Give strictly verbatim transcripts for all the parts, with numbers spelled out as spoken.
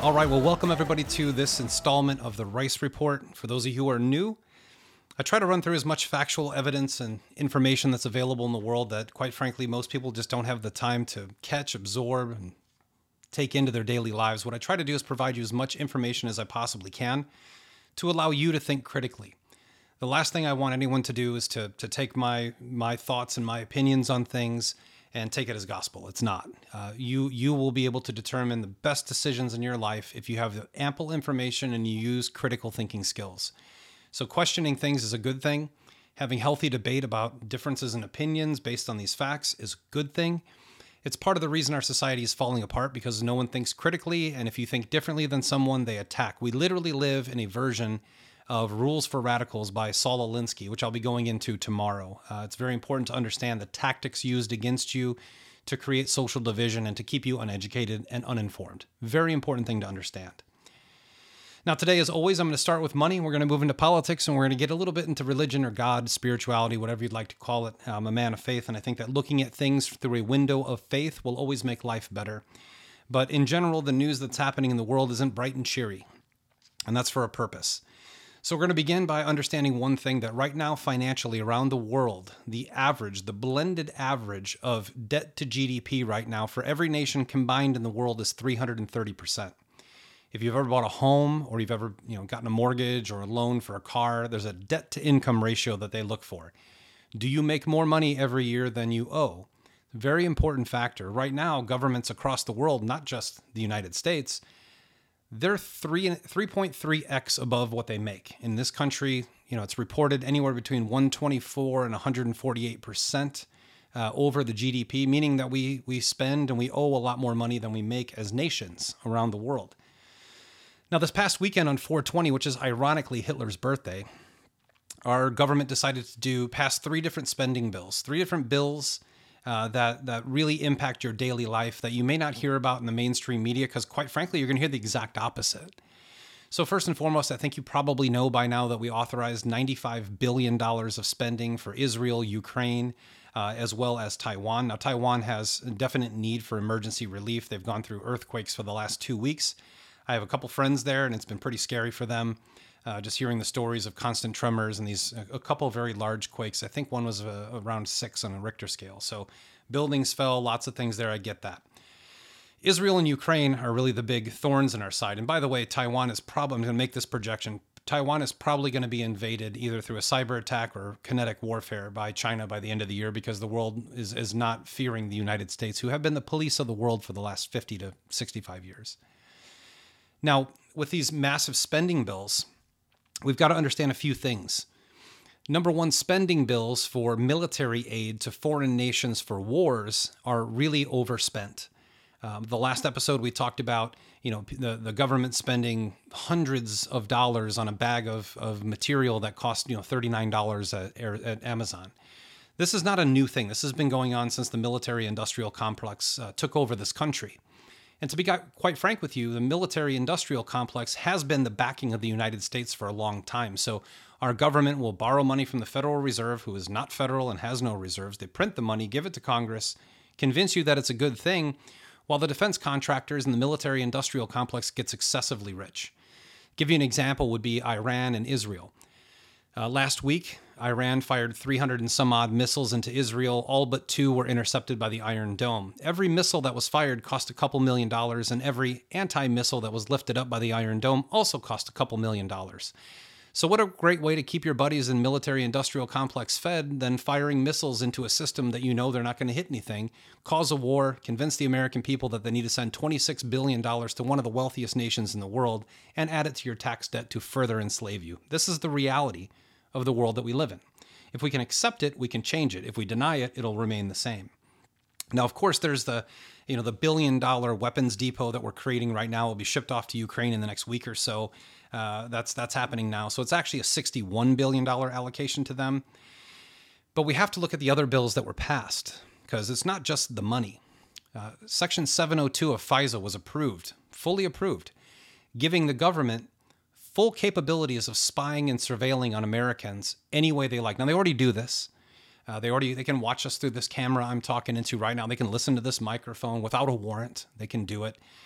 All right, well, welcome everybody to this installment of the Rice Report. For those of you who are new, I try to run through as much factual evidence and information that's available in the world that, quite frankly, most people just don't have the time to catch, absorb, and take into their daily lives. What I try to do is provide you as much information as I possibly can to allow you to think critically. The last thing I want anyone to do is to, to take my, my thoughts and my opinions on things and take it as gospel. It's not. Uh, you you will be able to determine the best decisions in your life if you have ample information and you use critical thinking skills. So questioning things is a good thing. Having healthy debate about differences in opinions based on these facts is a good thing. It's part of the reason our society is falling apart because no one thinks critically, and if you think differently than someone, they attack. We literally live in a version of Rules for Radicals by Saul Alinsky, which I'll be going into tomorrow. Uh, it's very important to understand the tactics used against you to create social division and to keep you uneducated and uninformed. Very important thing to understand. Now, today, as always, I'm going to start with money. We're going to move into politics, and we're going to get a little bit into religion or God, spirituality, whatever you'd like to call it. I'm a man of faith, and I think that looking at things through a window of faith will always make life better. But in general, the news that's happening in the world isn't bright and cheery, and that's for a purpose. So we're going to begin by understanding one thing, that right now financially around the world, the average, the blended average of debt to G D P right now for every nation combined in the world is three hundred thirty percent. If you've ever bought a home or you've ever, you know, gotten a mortgage or a loan for a car, there's a debt to income ratio that they look for. Do you make more money every year than you owe? Very important factor. Right now, governments across the world, not just the United States, they're three, 3.3x above what they make. In this country, you know, it's reported anywhere between one hundred twenty-four and one hundred forty-eight percent uh, over the G D P, meaning that we we spend and we owe a lot more money than we make as nations around the world. Now, this past weekend on four twenty, which is ironically Hitler's birthday, our government decided to do pass three different spending bills, three different bills Uh, that that really impact your daily life that you may not hear about in the mainstream media because, quite frankly, you're going to hear the exact opposite. So first and foremost, I think you probably know by now that we authorized ninety-five billion dollars of spending for Israel, Ukraine, uh, as well as Taiwan. Now, Taiwan has a definite need for emergency relief. They've gone through earthquakes for the last two weeks. I have a couple friends there, and it's been pretty scary for them. Uh, just hearing the stories of constant tremors and these, a couple of very large quakes. I think one was uh, around six on a Richter scale. So buildings fell, lots of things there. I get that. Israel and Ukraine are really the big thorns in our side. And by the way, Taiwan is probably, I'm going to make this projection, Taiwan is probably going to be invaded either through a cyber attack or kinetic warfare by China by the end of the year because the world is, is not fearing the United States, who have been the police of the world for the last fifty to sixty-five years. Now, with these massive spending bills, we've got to understand a few things. Number one, spending bills for military aid to foreign nations for wars are really overspent. Um, the last episode we talked about, you know, the, the government spending hundreds of dollars on a bag of, of material that cost, you know, thirty-nine dollars at, at Amazon. This is not a new thing. This has been going on since the military-industrial complex uh, took over this country. And to be quite frank with you, the military-industrial complex has been the backing of the United States for a long time. So our government will borrow money from the Federal Reserve, who is not federal and has no reserves. They print the money, give it to Congress, convince you that it's a good thing, while the defense contractors and the military-industrial complex gets excessively rich. Give you an example would be Iran and Israel. Uh, last week, Iran fired three hundred and some odd missiles into Israel. All but two were intercepted by the Iron Dome. Every missile that was fired cost a couple million dollars, and every anti-missile that was lifted up by the Iron Dome also cost a couple million dollars. So what a great way to keep your buddies in military-industrial complex fed than firing missiles into a system that you know they're not going to hit anything, cause a war, convince the American people that they need to send twenty-six billion dollars to one of the wealthiest nations in the world, and add it to your tax debt to further enslave you. This is the reality of the world that we live in. If we can accept it, we can change it. If we deny it, it'll remain the same. Now, of course, there's the, you know, the billion dollar weapons depot that we're creating right now will be shipped off to Ukraine in the next week or so. Uh, that's that's happening now. So it's actually a sixty-one billion dollars allocation to them. But we have to look at the other bills that were passed because it's not just the money. Uh, Section seven oh two of FISA was approved, fully approved, giving the government full capabilities of spying and surveilling on Americans any way they like. Now, they already do this. Uh, they already they can watch us through this camera I'm talking into right now. They can listen to this microphone without a warrant. They can do it.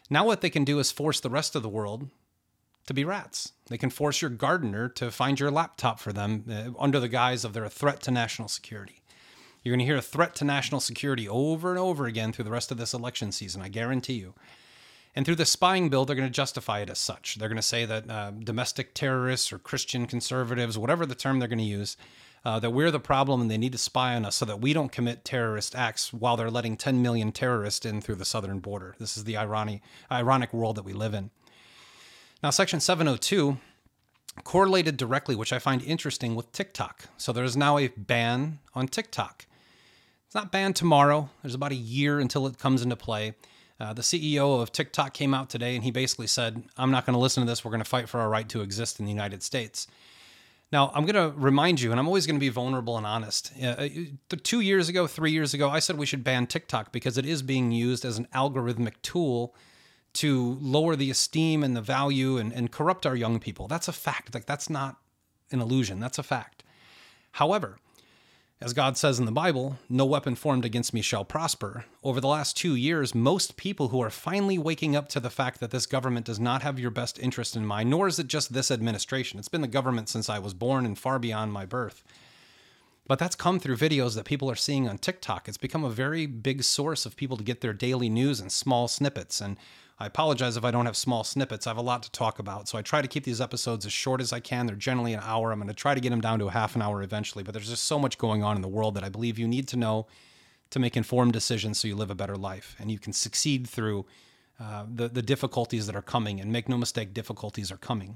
Now what they can do is force the rest of the world to be rats. They can force your gardener to find your laptop for them uh, under the guise of they're a threat to national security. You're going to hear a threat to national security over and over again through the rest of this election season, I guarantee you. And through the spying bill, they're going to justify it as such. They're going to say that uh, domestic terrorists or Christian conservatives, whatever the term they're going to use, uh, that we're the problem and they need to spy on us so that we don't commit terrorist acts while they're letting ten million terrorists in through the southern border. This is the ironic, ironic world that we live in. Now, Section seven oh two correlated directly, which I find interesting, with TikTok. So there's now a ban on TikTok. It's not banned tomorrow. There's about a year until it comes into play. Uh, the C E O of TikTok came out today and he basically said, I'm not going to listen to this. We're going to fight for our right to exist in the United States. Now, I'm going to remind you, and I'm always going to be vulnerable and honest. Uh, two years ago, three years ago, I said we should ban TikTok because it is being used as an algorithmic tool to lower the esteem and the value and, and corrupt our young people. That's a fact. Like, that's not an illusion. That's a fact. However, as God says in the Bible, no weapon formed against me shall prosper. Over the last two years, most people who are finally waking up to the fact that this government does not have your best interest in mind, nor is it just this administration. It's been the government since I was born and far beyond my birth. But that's come through videos that people are seeing on TikTok. It's become a very big source of people to get their daily news in small snippets. And I apologize if I don't have small snippets. I have a lot to talk about. So I try to keep these episodes as short as I can. They're generally an hour. I'm going to try to get them down to a half an hour eventually. But there's just so much going on in the world that I believe you need to know to make informed decisions so you live a better life. And you can succeed through uh, the, the difficulties that are coming. And make no mistake, difficulties are coming.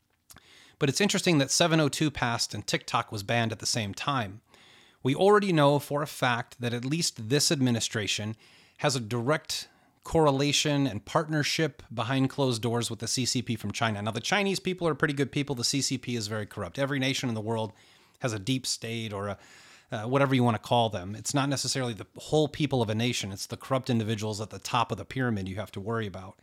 But it's interesting that seven oh two passed and TikTok was banned at the same time. We already know for a fact that at least this administration has a direct correlation and partnership behind closed doors with the C C P from China. Now, the Chinese people are pretty good people. The C C P is very corrupt. Every nation in the world has a deep state or a uh, whatever you want to call them. It's not necessarily the whole people of a nation. It's the corrupt individuals at the top of the pyramid you have to worry about.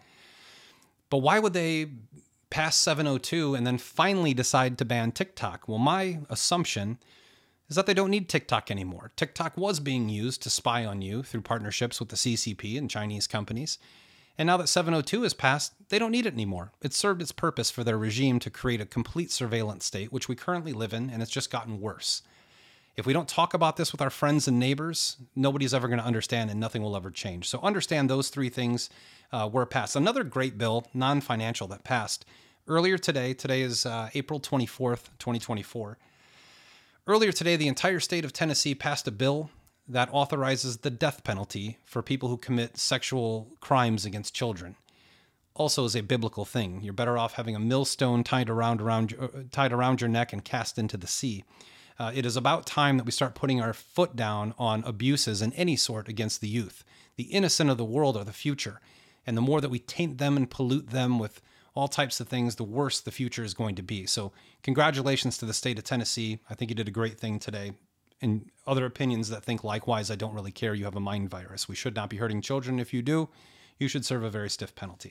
But why would they pass seven oh two and then finally decide to ban TikTok? Well, my assumption is that they don't need TikTok anymore. TikTok was being used to spy on you through partnerships with the C C P and Chinese companies. And now that seven oh two is passed, they don't need it anymore. It served its purpose for their regime to create a complete surveillance state, which we currently live in, and it's just gotten worse. If we don't talk about this with our friends and neighbors, nobody's ever going to understand and nothing will ever change. So understand those three things uh, were passed. Another great bill, non-financial, that passed earlier today. Today is uh, April twenty-fourth, twenty twenty-four. Earlier today, the entire state of Tennessee passed a bill that authorizes the death penalty for people who commit sexual crimes against children. Also is a biblical thing. You're better off having a millstone tied around, around, uh, tied around your neck and cast into the sea. Uh, it is about time that we start putting our foot down on abuses in any sort against the youth. The innocent of the world are the future. And the more that we taint them and pollute them with all types of things, the worse the future is going to be. So congratulations to the state of Tennessee. I think you did a great thing today. And other opinions that think likewise, I don't really care. You have a mind virus. We should not be hurting children. If you do, you should serve a very stiff penalty.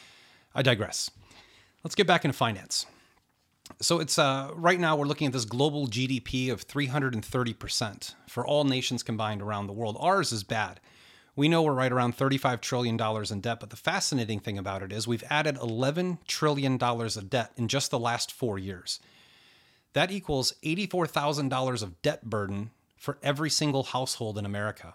I digress. Let's get back into finance. So it's uh, right now we're looking at this global G D P of three hundred thirty percent for all nations combined around the world. Ours is bad. We know we're right around thirty-five trillion dollars in debt, but the fascinating thing about it is we've added eleven trillion dollars of debt in just the last four years. That equals eighty-four thousand dollars of debt burden for every single household in America.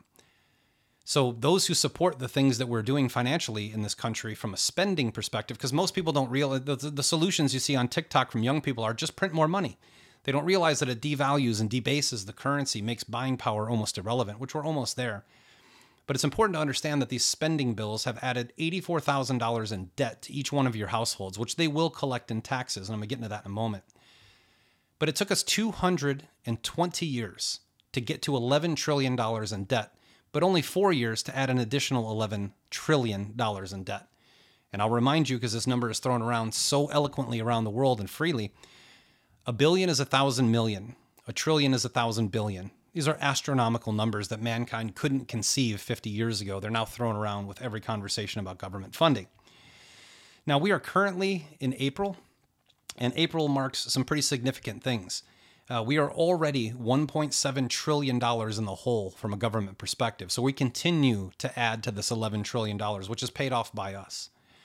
So those who support the things that we're doing financially in this country from a spending perspective, because most people don't realize the, the solutions you see on TikTok from young people are just print more money. They don't realize that it devalues and debases the currency, makes buying power almost irrelevant, which we're almost there. But it's important to understand that these spending bills have added eighty-four thousand dollars in debt to each one of your households, which they will collect in taxes, and I'm going to get into that in a moment. But it took us two hundred twenty years to get to eleven trillion dollars in debt, but only four years to add an additional eleven trillion dollars in debt. And I'll remind you, because this number is thrown around so eloquently around the world and freely, a billion is a thousand million, a trillion is a thousand billion. These are astronomical numbers that mankind couldn't conceive fifty years ago. They're now thrown around with every conversation about government funding. Now, we are currently in April, and April marks some pretty significant things. Uh, we are already one point seven trillion dollars in the hole from a government perspective. So we continue to add to this eleven trillion dollars, which is paid off by us.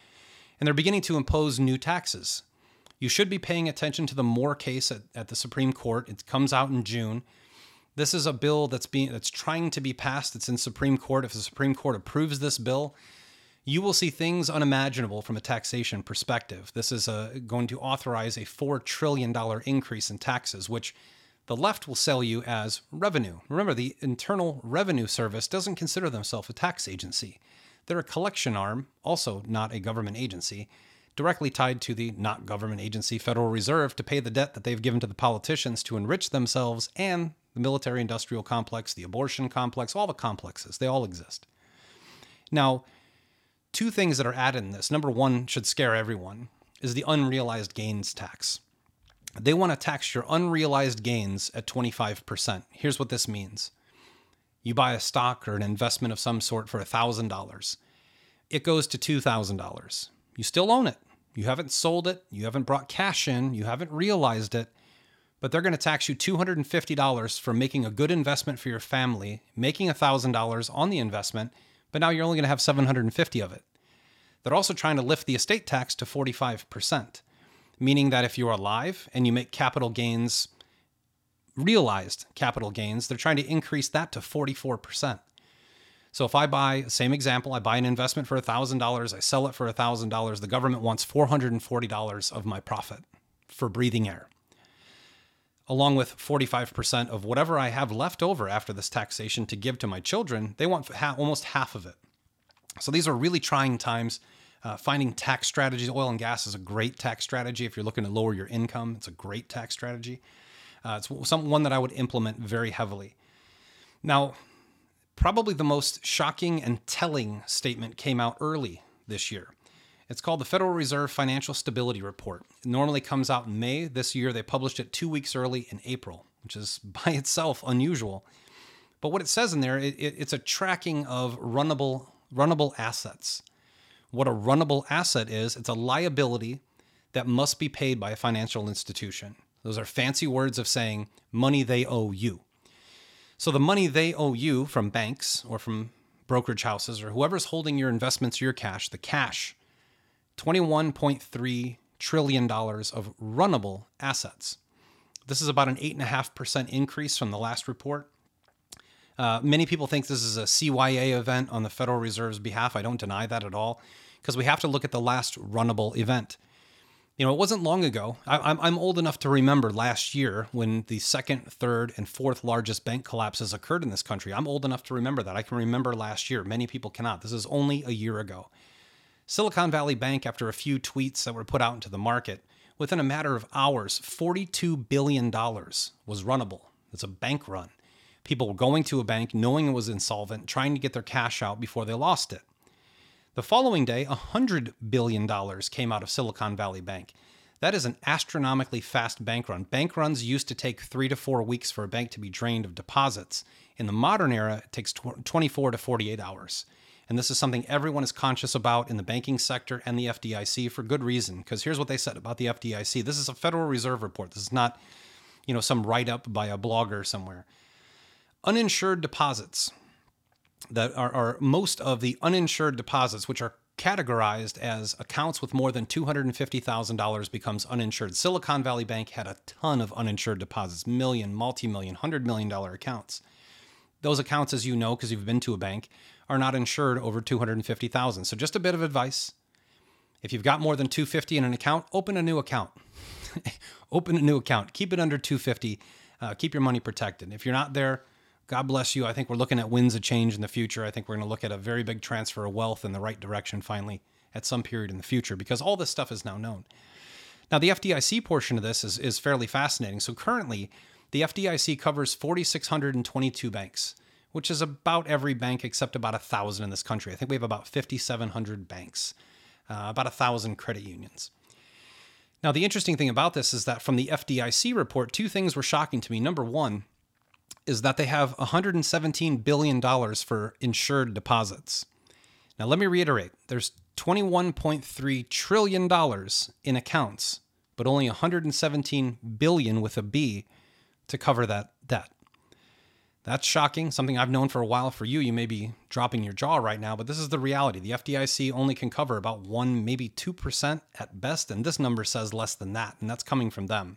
And they're beginning to impose new taxes. You should be paying attention to the Moore case at, at the Supreme Court. It comes out in June. This is a bill that's being that's trying to be passed. It's in Supreme Court. If the Supreme Court approves this bill, you will see things unimaginable from a taxation perspective. This is a, going to authorize a four trillion dollars increase in taxes, which the left will sell you as revenue. Remember, the Internal Revenue Service doesn't consider themselves a tax agency. They're a collection arm, also not a government agency, directly tied to the not government agency Federal Reserve to pay the debt that they've given to the politicians to enrich themselves and the military-industrial complex, the abortion complex, all the complexes. They all exist. Now, two things that are added in this. Number one should scare everyone is the unrealized gains tax. They want to tax your unrealized gains at twenty-five percent. Here's what this means. You buy a stock or an investment of some sort for one thousand dollars. It goes to two thousand dollars. You still own it. You haven't sold it. You haven't brought cash in. You haven't realized it. But they're going to tax you two hundred fifty dollars for making a good investment for your family, making one thousand dollars on the investment, but now you're only going to have seven hundred fifty dollars of it. They're also trying to lift the estate tax to forty-five percent, meaning that if you're alive and you make capital gains, realized capital gains, they're trying to increase that to forty-four percent. So if I buy, same example, I buy an investment for one thousand dollars, I sell it for one thousand dollars, the government wants four hundred forty dollars of my profit for breathing air, along with forty-five percent of whatever I have left over after this taxation to give to my children. They want ha- almost half of it. So these are really trying times. Uh, finding tax strategies. Oil and gas is a great tax strategy. If you're looking to lower your income, it's a great tax strategy. Uh, it's some, one that I would implement very heavily. Now, probably the most shocking and telling statement came out early this year. It's called the Federal Reserve Financial Stability Report. It normally comes out in May. This year, they published it two weeks early in April, which is by itself unusual. But what it says in there, it, it, it's a tracking of runnable, runnable assets. What a runnable asset is, it's a liability that must be paid by a financial institution. Those are fancy words of saying money they owe you. So the money they owe you from banks or from brokerage houses or whoever's holding your investments or your cash, the cash, twenty-one point three trillion dollars of runnable assets. This is about an eight point five percent increase from the last report. Uh, many people think this is a C Y A event on the Federal Reserve's behalf. I don't deny that at all, because we have to look at the last runnable event. You know, it wasn't long ago. I, I'm, I'm old enough to remember last year when the second, third, and fourth largest bank collapses occurred in this country. I'm old enough to remember that. I can remember last year. Many people cannot. This is only a year ago. Silicon Valley Bank, after a few tweets that were put out into the market, within a matter of hours, forty-two billion dollars was runnable. It's a bank run. People were going to a bank knowing it was insolvent, trying to get their cash out before they lost it. The following day, one hundred billion dollars came out of Silicon Valley Bank. That is an astronomically fast bank run. Bank runs used to take three to four weeks for a bank to be drained of deposits. In the modern era, it takes twenty-four to forty-eight hours. And this is something everyone is conscious about in the banking sector and the F D I C for good reason, because here's what they said about the F D I C. This is a Federal Reserve report. This is not, you know, some write-up by a blogger somewhere. Uninsured deposits that are, are most of the uninsured deposits, which are categorized as accounts with more than two hundred fifty thousand dollars becomes uninsured. Silicon Valley Bank had a ton of uninsured deposits, million, multi-million, one hundred million dollars accounts. Those accounts, as you know, because you've been to a bank, are not insured over two hundred fifty thousand dollars. So just a bit of advice. If you've got more than two hundred fifty thousand dollars in an account, open a new account. Open a new account. Keep it under two hundred fifty thousand dollars. Uh, keep your money protected. If you're not there, God bless you. I think we're looking at winds of change in the future. I think we're going to look at a very big transfer of wealth in the right direction finally at some period in the future, because all this stuff is now known. Now, the F D I C portion of this is, is fairly fascinating. So currently, the F D I C covers four thousand six hundred twenty-two banks, which is about every bank except about one thousand in this country. I think we have about five thousand seven hundred banks, uh, about one thousand credit unions. Now, the interesting thing about this is that from the F D I C report, two things were shocking to me. Number one is that they have one hundred seventeen billion dollars for insured deposits. Now, let me reiterate. There's twenty-one point three trillion dollars in accounts, but only one hundred seventeen billion dollars with a B to cover that debt. That's shocking, something I've known for a while. For you, you may be dropping your jaw right now, but this is the reality. The F D I C only can cover about one, maybe two percent at best, and this number says less than that, and that's coming from them.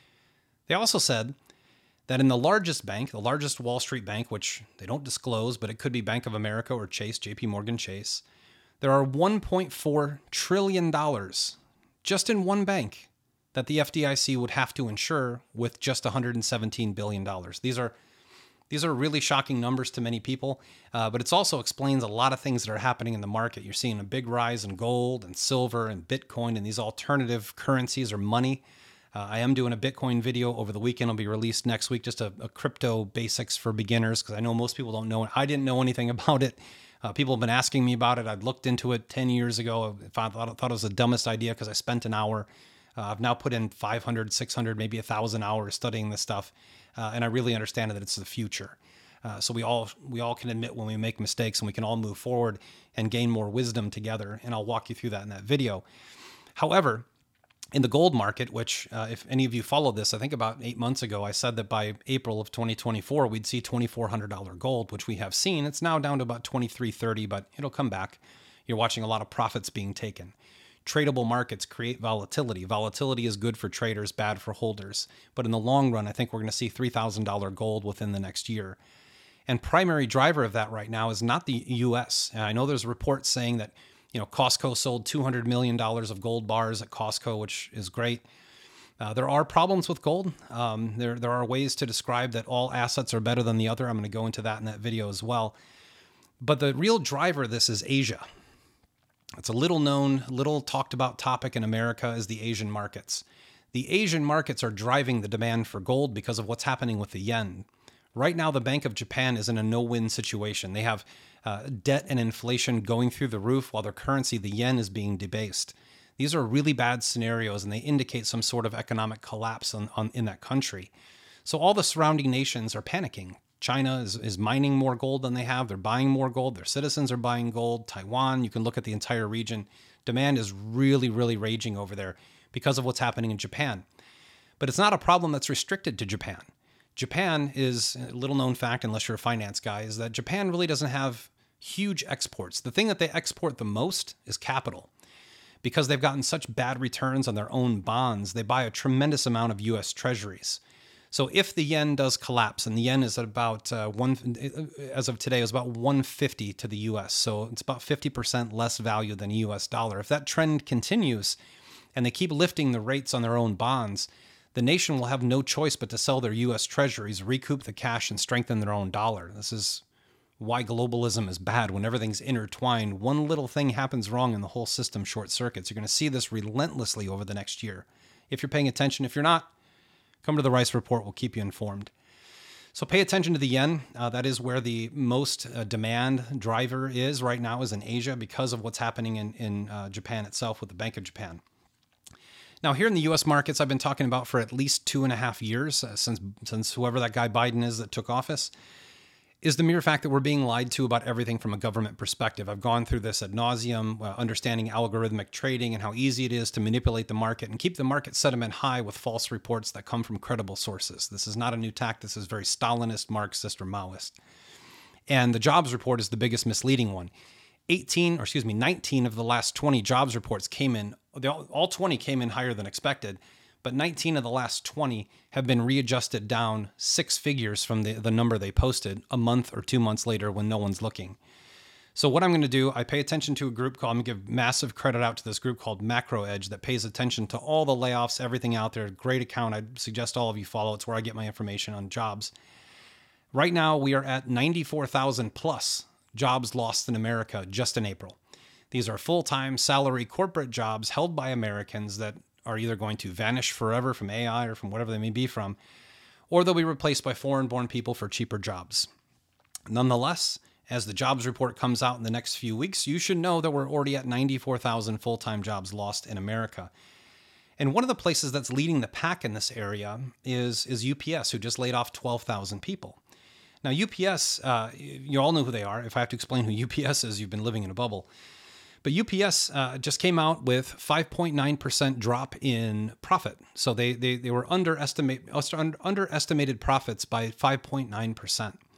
They also said that in the largest bank, the largest Wall Street bank, which they don't disclose, but it could be Bank of America or Chase, J P Morgan Chase, there are one point four trillion dollars just in one bank that the F D I C would have to insure with just one hundred seventeen billion dollars. These are These are really shocking numbers to many people, uh, but it also explains a lot of things that are happening in the market. You're seeing a big rise in gold and silver and Bitcoin and these alternative currencies or money. Uh, I am doing a Bitcoin video over the weekend. It'll be released next week, just a, a crypto basics for beginners, because I know most people don't know it. I didn't know anything about it. Uh, people have been asking me about it. I'd looked into it ten years ago. I thought, thought it was the dumbest idea because I spent an hour. Uh, I've now put in five hundred, six hundred, maybe one thousand hours studying this stuff. Uh, and I really understand that it's the future. Uh, so we all we all can admit when we make mistakes, and we can all move forward and gain more wisdom together. And I'll walk you through that in that video. However, in the gold market, which uh, if any of you followed this, I think about eight months ago, I said that by April of twenty twenty-four, we'd see twenty-four hundred dollars gold, which we have seen. It's now down to about twenty-three thirty, but it'll come back. You're watching a lot of profits being taken. Tradable markets create volatility. Volatility is good for traders, bad for holders. But in the long run, I think we're going to see three thousand dollars gold within the next year. And primary driver of that right now is not the U S. And I know there's reports saying that, you know, Costco sold two hundred million dollars of gold bars at Costco, which is great. Uh, there are problems with gold. Um, there, there are ways to describe that all assets are better than the other. I'm going to go into that in that video as well. But the real driver of this is Asia. It's a little known, little talked about topic in America is the Asian markets. The Asian markets are driving the demand for gold because of what's happening with the yen. Right now, the Bank of Japan is in a no-win situation. They have uh, debt and inflation going through the roof while their currency, the yen, is being debased. These are really bad scenarios, and they indicate some sort of economic collapse on, on, in that country. So all the surrounding nations are panicking. China is, is mining more gold than they have. They're buying more gold. Their citizens are buying gold. Taiwan, you can look at the entire region. Demand is really, really raging over there because of what's happening in Japan. But it's not a problem that's restricted to Japan. Japan is, a little known fact, unless you're a finance guy, is that Japan really doesn't have huge exports. The thing that they export the most is capital. Because they've gotten such bad returns on their own bonds, they buy a tremendous amount of U S treasuries. So if the yen does collapse, and the yen is at about uh, one, as of today, is about one fifty to the U S. So it's about fifty percent less value than a U S dollar. If that trend continues and they keep lifting the rates on their own bonds, the nation will have no choice but to sell their U S treasuries, recoup the cash, and strengthen their own dollar. This is why globalism is bad. When everything's intertwined, one little thing happens wrong and the whole system short circuits. You're going to see this relentlessly over the next year. If you're paying attention, if you're not, come to the Rice Report. We'll keep you informed. So pay attention to the yen. Uh, that is where the most uh, demand driver is right now, is in Asia, because of what's happening in, in uh, Japan itself with the Bank of Japan. Now, here in the U S markets, I've been talking about for at least two and a half years, uh, since, since whoever that guy Biden is that took office, is the mere fact that we're being lied to about everything from a government perspective. I've gone through this ad nauseum, uh, understanding algorithmic trading and how easy it is to manipulate the market and keep the market sentiment high with false reports that come from credible sources. This is not a new tack. This is very Stalinist, Marxist, or Maoist. And the jobs report is the biggest misleading one. eighteen, or excuse me, nineteen of the last twenty jobs reports came in, all twenty came in higher than expected, but nineteen of the last twenty have been readjusted down six figures from the, the number they posted a month or two months later when no one's looking. So what I'm going to do, I pay attention to a group called, I'm going to give massive credit out to this group called Macro Edge that pays attention to all the layoffs, everything out there. Great account. I'd suggest all of you follow. It's where I get my information on jobs. Right now, we are at ninety-four thousand plus jobs lost in America just in April. These are full-time salary corporate jobs held by Americans that are either going to vanish forever from A I or from whatever they may be from, or they'll be replaced by foreign-born people for cheaper jobs. Nonetheless, as the jobs report comes out in the next few weeks, you should know that we're already at ninety-four thousand full-time jobs lost in America. And one of the places that's leading the pack in this area is, is U P S, who just laid off twelve thousand people. Now, U P S, uh, you all know who they are. If I have to explain who U P S is, you've been living in a bubble. But U P S uh, just came out with five point nine percent drop in profit. So they they, they were underestimate, under, underestimated profits by five point nine percent.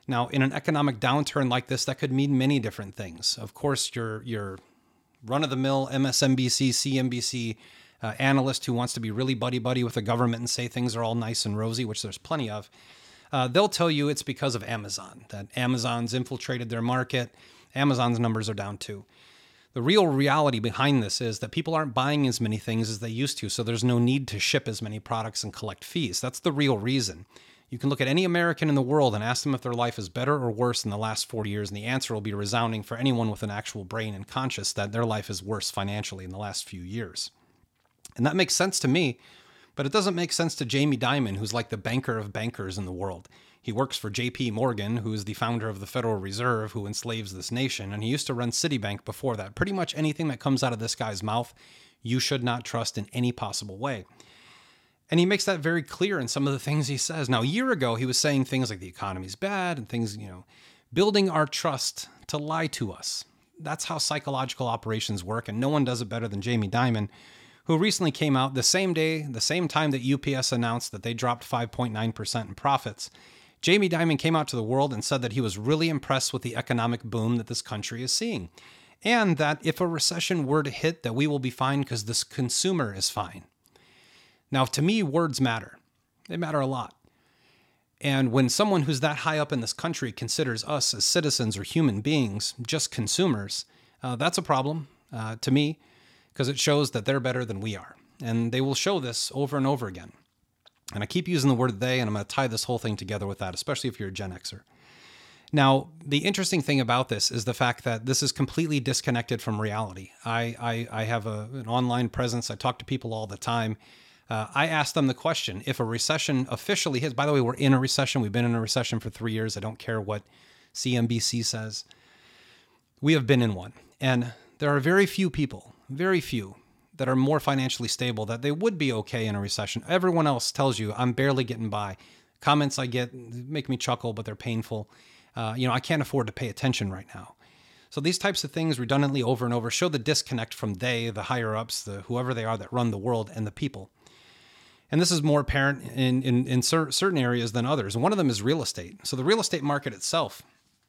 Now, in an economic downturn like this, that could mean many different things. Of course, your your run-of-the-mill M S N B C, C N B C uh, analyst who wants to be really buddy-buddy with the government and say things are all nice and rosy, which there's plenty of, uh, they'll tell you it's because of Amazon, that Amazon's infiltrated their market. Amazon's numbers are down too. The real reality behind this is that people aren't buying as many things as they used to, so there's no need to ship as many products and collect fees. That's the real reason. You can look at any American in the world and ask them if their life is better or worse in the last forty years, and the answer will be resounding for anyone with an actual brain and conscious that their life is worse financially in the last few years. And that makes sense to me, but it doesn't make sense to Jamie Dimon, who's like the banker of bankers in the world. He works for J P Morgan, who is the founder of the Federal Reserve, who enslaves this nation, and he used to run Citibank before that. Pretty much anything that comes out of this guy's mouth, you should not trust in any possible way. And he makes that very clear in some of the things he says. Now, a year ago, he was saying things like the economy's bad and things, you know, building our trust to lie to us. That's how psychological operations work, and no one does it better than Jamie Dimon, who recently came out the same day, the same time that U P S announced that they dropped five point nine percent in profits. Jamie Dimon came out to the world and said that he was really impressed with the economic boom that this country is seeing, and that if a recession were to hit, that we will be fine because this consumer is fine. Now, to me, words matter. They matter a lot. And when someone who's that high up in this country considers us as citizens or human beings just consumers, uh, that's a problem uh, to me, because it shows that they're better than we are. And they will show this over and over again. And I keep using the word they, and I'm going to tie this whole thing together with that, especially if you're a Gen Xer. Now, the interesting thing about this is the fact that this is completely disconnected from reality. I, I, I have a, an online presence. I talk to people all the time. Uh, I ask them the question, if a recession officially hits, by the way, we're in a recession. We've been in a recession for three years. I don't care what C N B C says. We have been in one. And there are very few people, very few, that are more financially stable, that they would be okay in a recession. Everyone else tells you, I'm barely getting by. Comments I get make me chuckle, but they're painful. Uh, you know, I can't afford to pay attention right now. So these types of things redundantly over and over show the disconnect from they, the higher ups, the whoever they are that run the world, and the people. And this is more apparent in, in, in cer- certain areas than others. And one of them is real estate. So the real estate market itself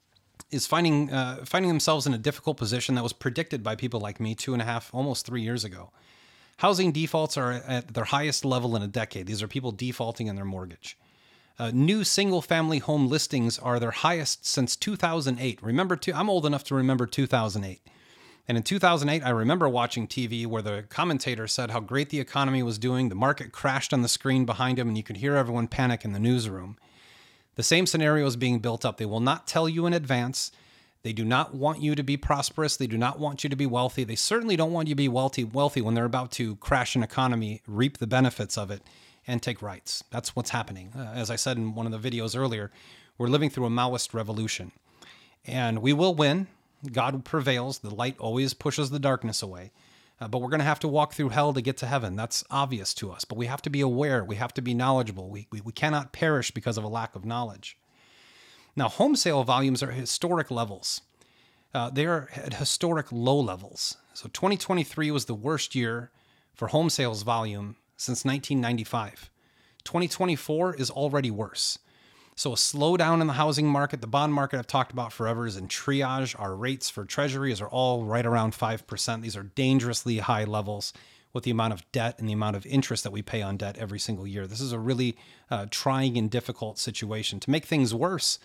is finding uh, finding themselves in a difficult position that was predicted by people like me two and a half, almost three years ago. Housing defaults are at their highest level in a decade. These are people defaulting in their mortgage. Uh, new single-family home listings are their highest since two thousand eight. Remember, two, I'm old enough to remember two thousand eight. And in two thousand eight, I remember watching T V where the commentator said how great the economy was doing. The market crashed on the screen behind him, and you could hear everyone panic in the newsroom. The same scenario is being built up. They will not tell you in advance. They do not want you to be prosperous. They do not want you to be wealthy. They certainly don't want you to be wealthy, wealthy when they're about to crash an economy, reap the benefits of it, and take rights. That's what's happening. Uh, as I said in one of the videos earlier, we're living through a Maoist revolution. And we will win. God prevails. The light always pushes the darkness away. Uh, but we're going to have to walk through hell to get to heaven. That's obvious to us. But we have to be aware. We have to be knowledgeable. We, we, we cannot perish because of a lack of knowledge. Now, home sale volumes are at historic levels. Uh, they are at historic low levels. So twenty twenty-three was the worst year for home sales volume since nineteen ninety-five. twenty twenty-four is already worse. So a slowdown in the housing market, the bond market I've talked about forever is in triage. Our rates for treasuries are all right around five percent. These are dangerously high levels with the amount of debt and the amount of interest that we pay on debt every single year. This is a really uh, trying and difficult situation. To make things worse,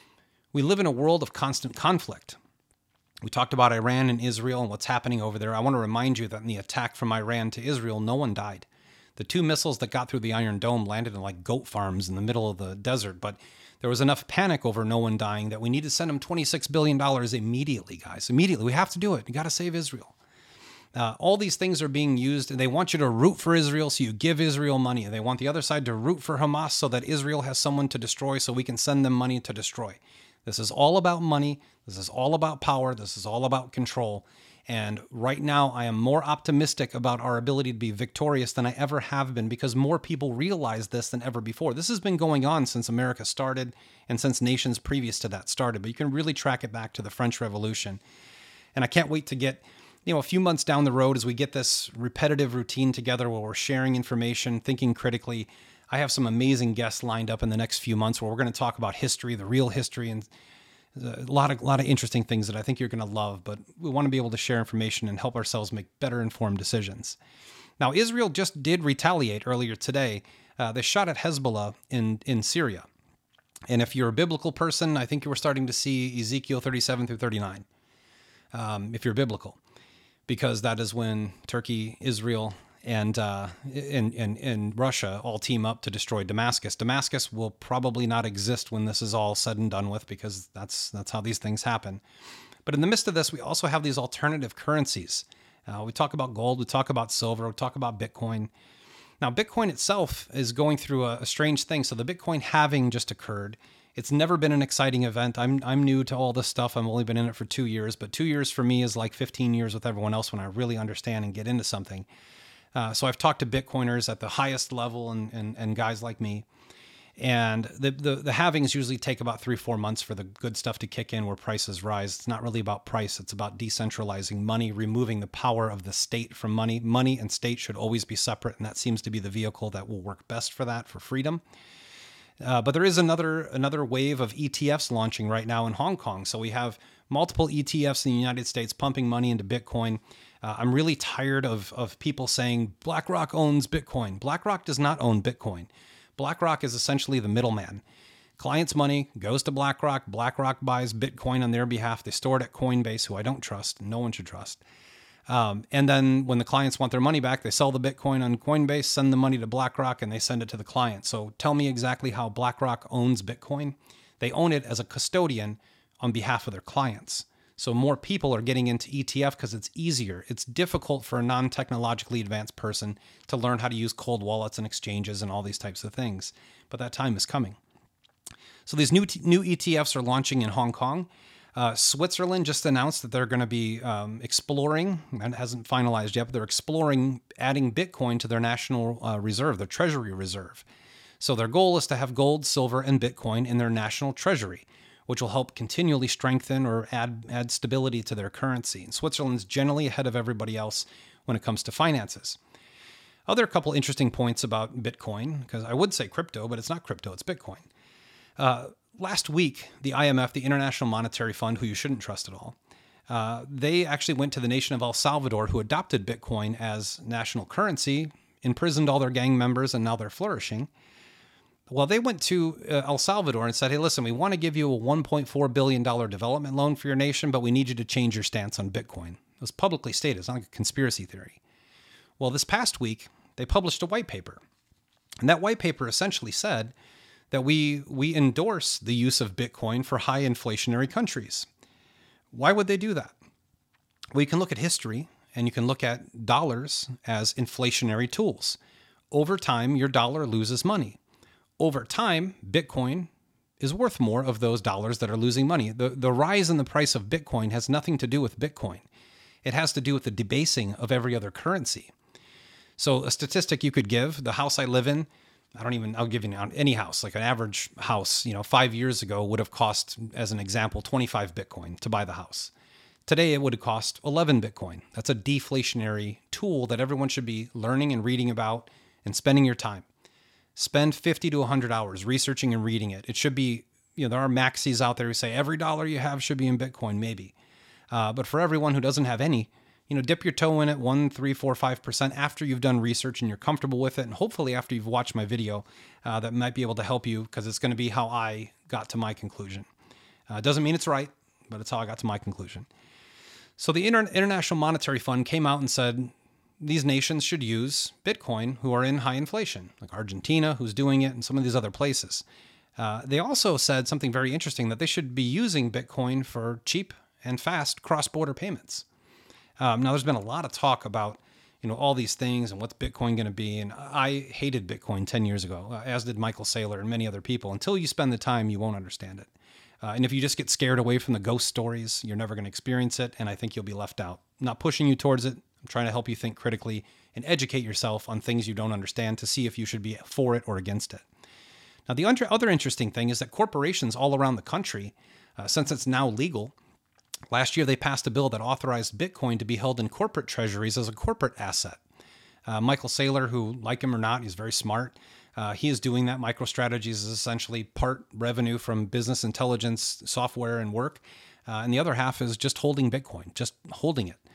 we live in a world of constant conflict. We talked about Iran and Israel and what's happening over there. I want to remind you that in the attack from Iran to Israel, no one died. The two missiles that got through the Iron Dome landed in like goat farms in the middle of the desert, but there was enough panic over no one dying that we need to send them twenty-six billion dollars immediately, guys. Immediately. We have to do it. You got to save Israel. Uh, all these things are being used, and they want you to root for Israel, so you give Israel money. They want the other side to root for Hamas so that Israel has someone to destroy, so we can send them money to destroy. This is all about money. This is all about power. This is all about control. And right now, I am more optimistic about our ability to be victorious than I ever have been, because more people realize this than ever before. This has been going on since America started and since nations previous to that started, but you can really track it back to the French Revolution. And I can't wait to get, you know, a few months down the road as we get this repetitive routine together where we're sharing information, thinking critically. I have some amazing guests lined up in the next few months where we're going to talk about history, the real history, and a lot of, a lot of interesting things that I think you're going to love. But we want to be able to share information and help ourselves make better informed decisions. Now, Israel just did retaliate earlier today. Uh, they shot at Hezbollah in, in Syria. And if you're a biblical person, I think you were starting to see Ezekiel thirty-seven through thirty-nine, um, if you're biblical, because that is when Turkey, Israel, and, uh, and, and, and Russia all team up to destroy Damascus. Damascus will probably not exist when this is all said and done with, because that's, that's how these things happen. But in the midst of this, we also have these alternative currencies. Uh, we talk about gold, we talk about silver, we talk about Bitcoin. Now, Bitcoin itself is going through a, a strange thing. So the Bitcoin halving just occurred. It's never been an exciting event. I'm I'm new to all this stuff. I've only been in it for two years, but two years for me is like fifteen years with everyone else when I really understand and get into something. Uh, so I've talked to Bitcoiners at the highest level and and, and guys like me. And the, the the halvings usually take about three, four months for the good stuff to kick in where prices rise. It's not really about price. It's about decentralizing money, removing the power of the state from money. Money and state should always be separate, and that seems to be the vehicle that will work best for that, for freedom. Uh, but there is another another wave of E T Fs launching right now in Hong Kong. So we have multiple E T Fs in the United States pumping money into Bitcoin. Uh, I'm really tired of, of people saying BlackRock owns Bitcoin. BlackRock does not own Bitcoin. BlackRock is essentially the middleman. Client's money goes to BlackRock. BlackRock buys Bitcoin on their behalf. They store it at Coinbase, who I don't trust. No one should trust. Um, and then when the clients want their money back, they sell the Bitcoin on Coinbase, send the money to BlackRock, and they send it to the client. So tell me exactly how BlackRock owns Bitcoin. They own it as a custodian on behalf of their clients. So more people are getting into E T F because it's easier. It's difficult for a non-technologically advanced person to learn how to use cold wallets and exchanges and all these types of things. But that time is coming. So these new, t- new E T Fs are launching in Hong Kong. Uh, Switzerland just announced that they're going to be um, exploring, and it hasn't finalized yet, but they're exploring adding Bitcoin to their national uh, reserve, their treasury reserve. So their goal is to have gold, silver, and Bitcoin in their national treasury, which will help continually strengthen or add add stability to their currency. And Switzerland's generally ahead of everybody else when it comes to finances. Other couple interesting points about Bitcoin, because I would say crypto, but it's not crypto, it's Bitcoin. Uh, last week, the I M F, the International Monetary Fund, who you shouldn't trust at all, uh, they actually went to the nation of El Salvador, who adopted Bitcoin as national currency, imprisoned all their gang members, and now they're flourishing. Well, they went to uh, El Salvador and said, hey, listen, we want to give you a one point four billion dollars development loan for your nation, but we need you to change your stance on Bitcoin. It was publicly stated. It's not like a conspiracy theory. Well, this past week, they published a white paper. And that white paper essentially said that we we endorse the use of Bitcoin for high inflationary countries. Why would they do that? Well, you can look at history, and you can look at dollars as inflationary tools. Over time, your dollar loses money. Over time, Bitcoin is worth more of those dollars that are losing money. The, the rise in the price of Bitcoin has nothing to do with Bitcoin. It has to do with the debasing of every other currency. So a statistic you could give, the house I live in, I don't even, I'll give you any house, like an average house, you know, five years ago would have cost, as an example, twenty-five Bitcoin to buy the house. Today, it would have cost eleven Bitcoin. That's a deflationary tool that everyone should be learning and reading about and spending your time. Spend fifty to one hundred hours researching and reading it. It should be, you know, there are maxis out there who say every dollar you have should be in Bitcoin, maybe. Uh, but for everyone who doesn't have any, you know, dip your toe in it one, three, four, five percent after you've done research and you're comfortable with it. And hopefully after you've watched my video, uh, that might be able to help you, because it's going to be how I got to my conclusion. Uh, doesn't mean it's right, but it's how I got to my conclusion. So the Inter- International Monetary Fund came out and said, these nations should use Bitcoin who are in high inflation, like Argentina, who's doing it, and some of these other places. Uh, they also said something very interesting, that they should be using Bitcoin for cheap and fast cross-border payments. Um, now, there's been a lot of talk about, you know, all these things and what's Bitcoin going to be. And I hated Bitcoin ten years ago, uh, as did Michael Saylor and many other people. Until you spend the time, you won't understand it. Uh, and if you just get scared away from the ghost stories, you're never going to experience it. And I think you'll be left out. I'm not pushing you towards it. I'm trying to help you think critically and educate yourself on things you don't understand to see if you should be for it or against it. Now, the other interesting thing is that corporations all around the country, uh, since it's now legal, last year they passed a bill that authorized Bitcoin to be held in corporate treasuries as a corporate asset. Uh, Michael Saylor, who, like him or not, he's very smart. Uh, he is doing that. MicroStrategies is essentially part revenue from business intelligence software and work. Uh, and the other half is just holding Bitcoin, just holding it.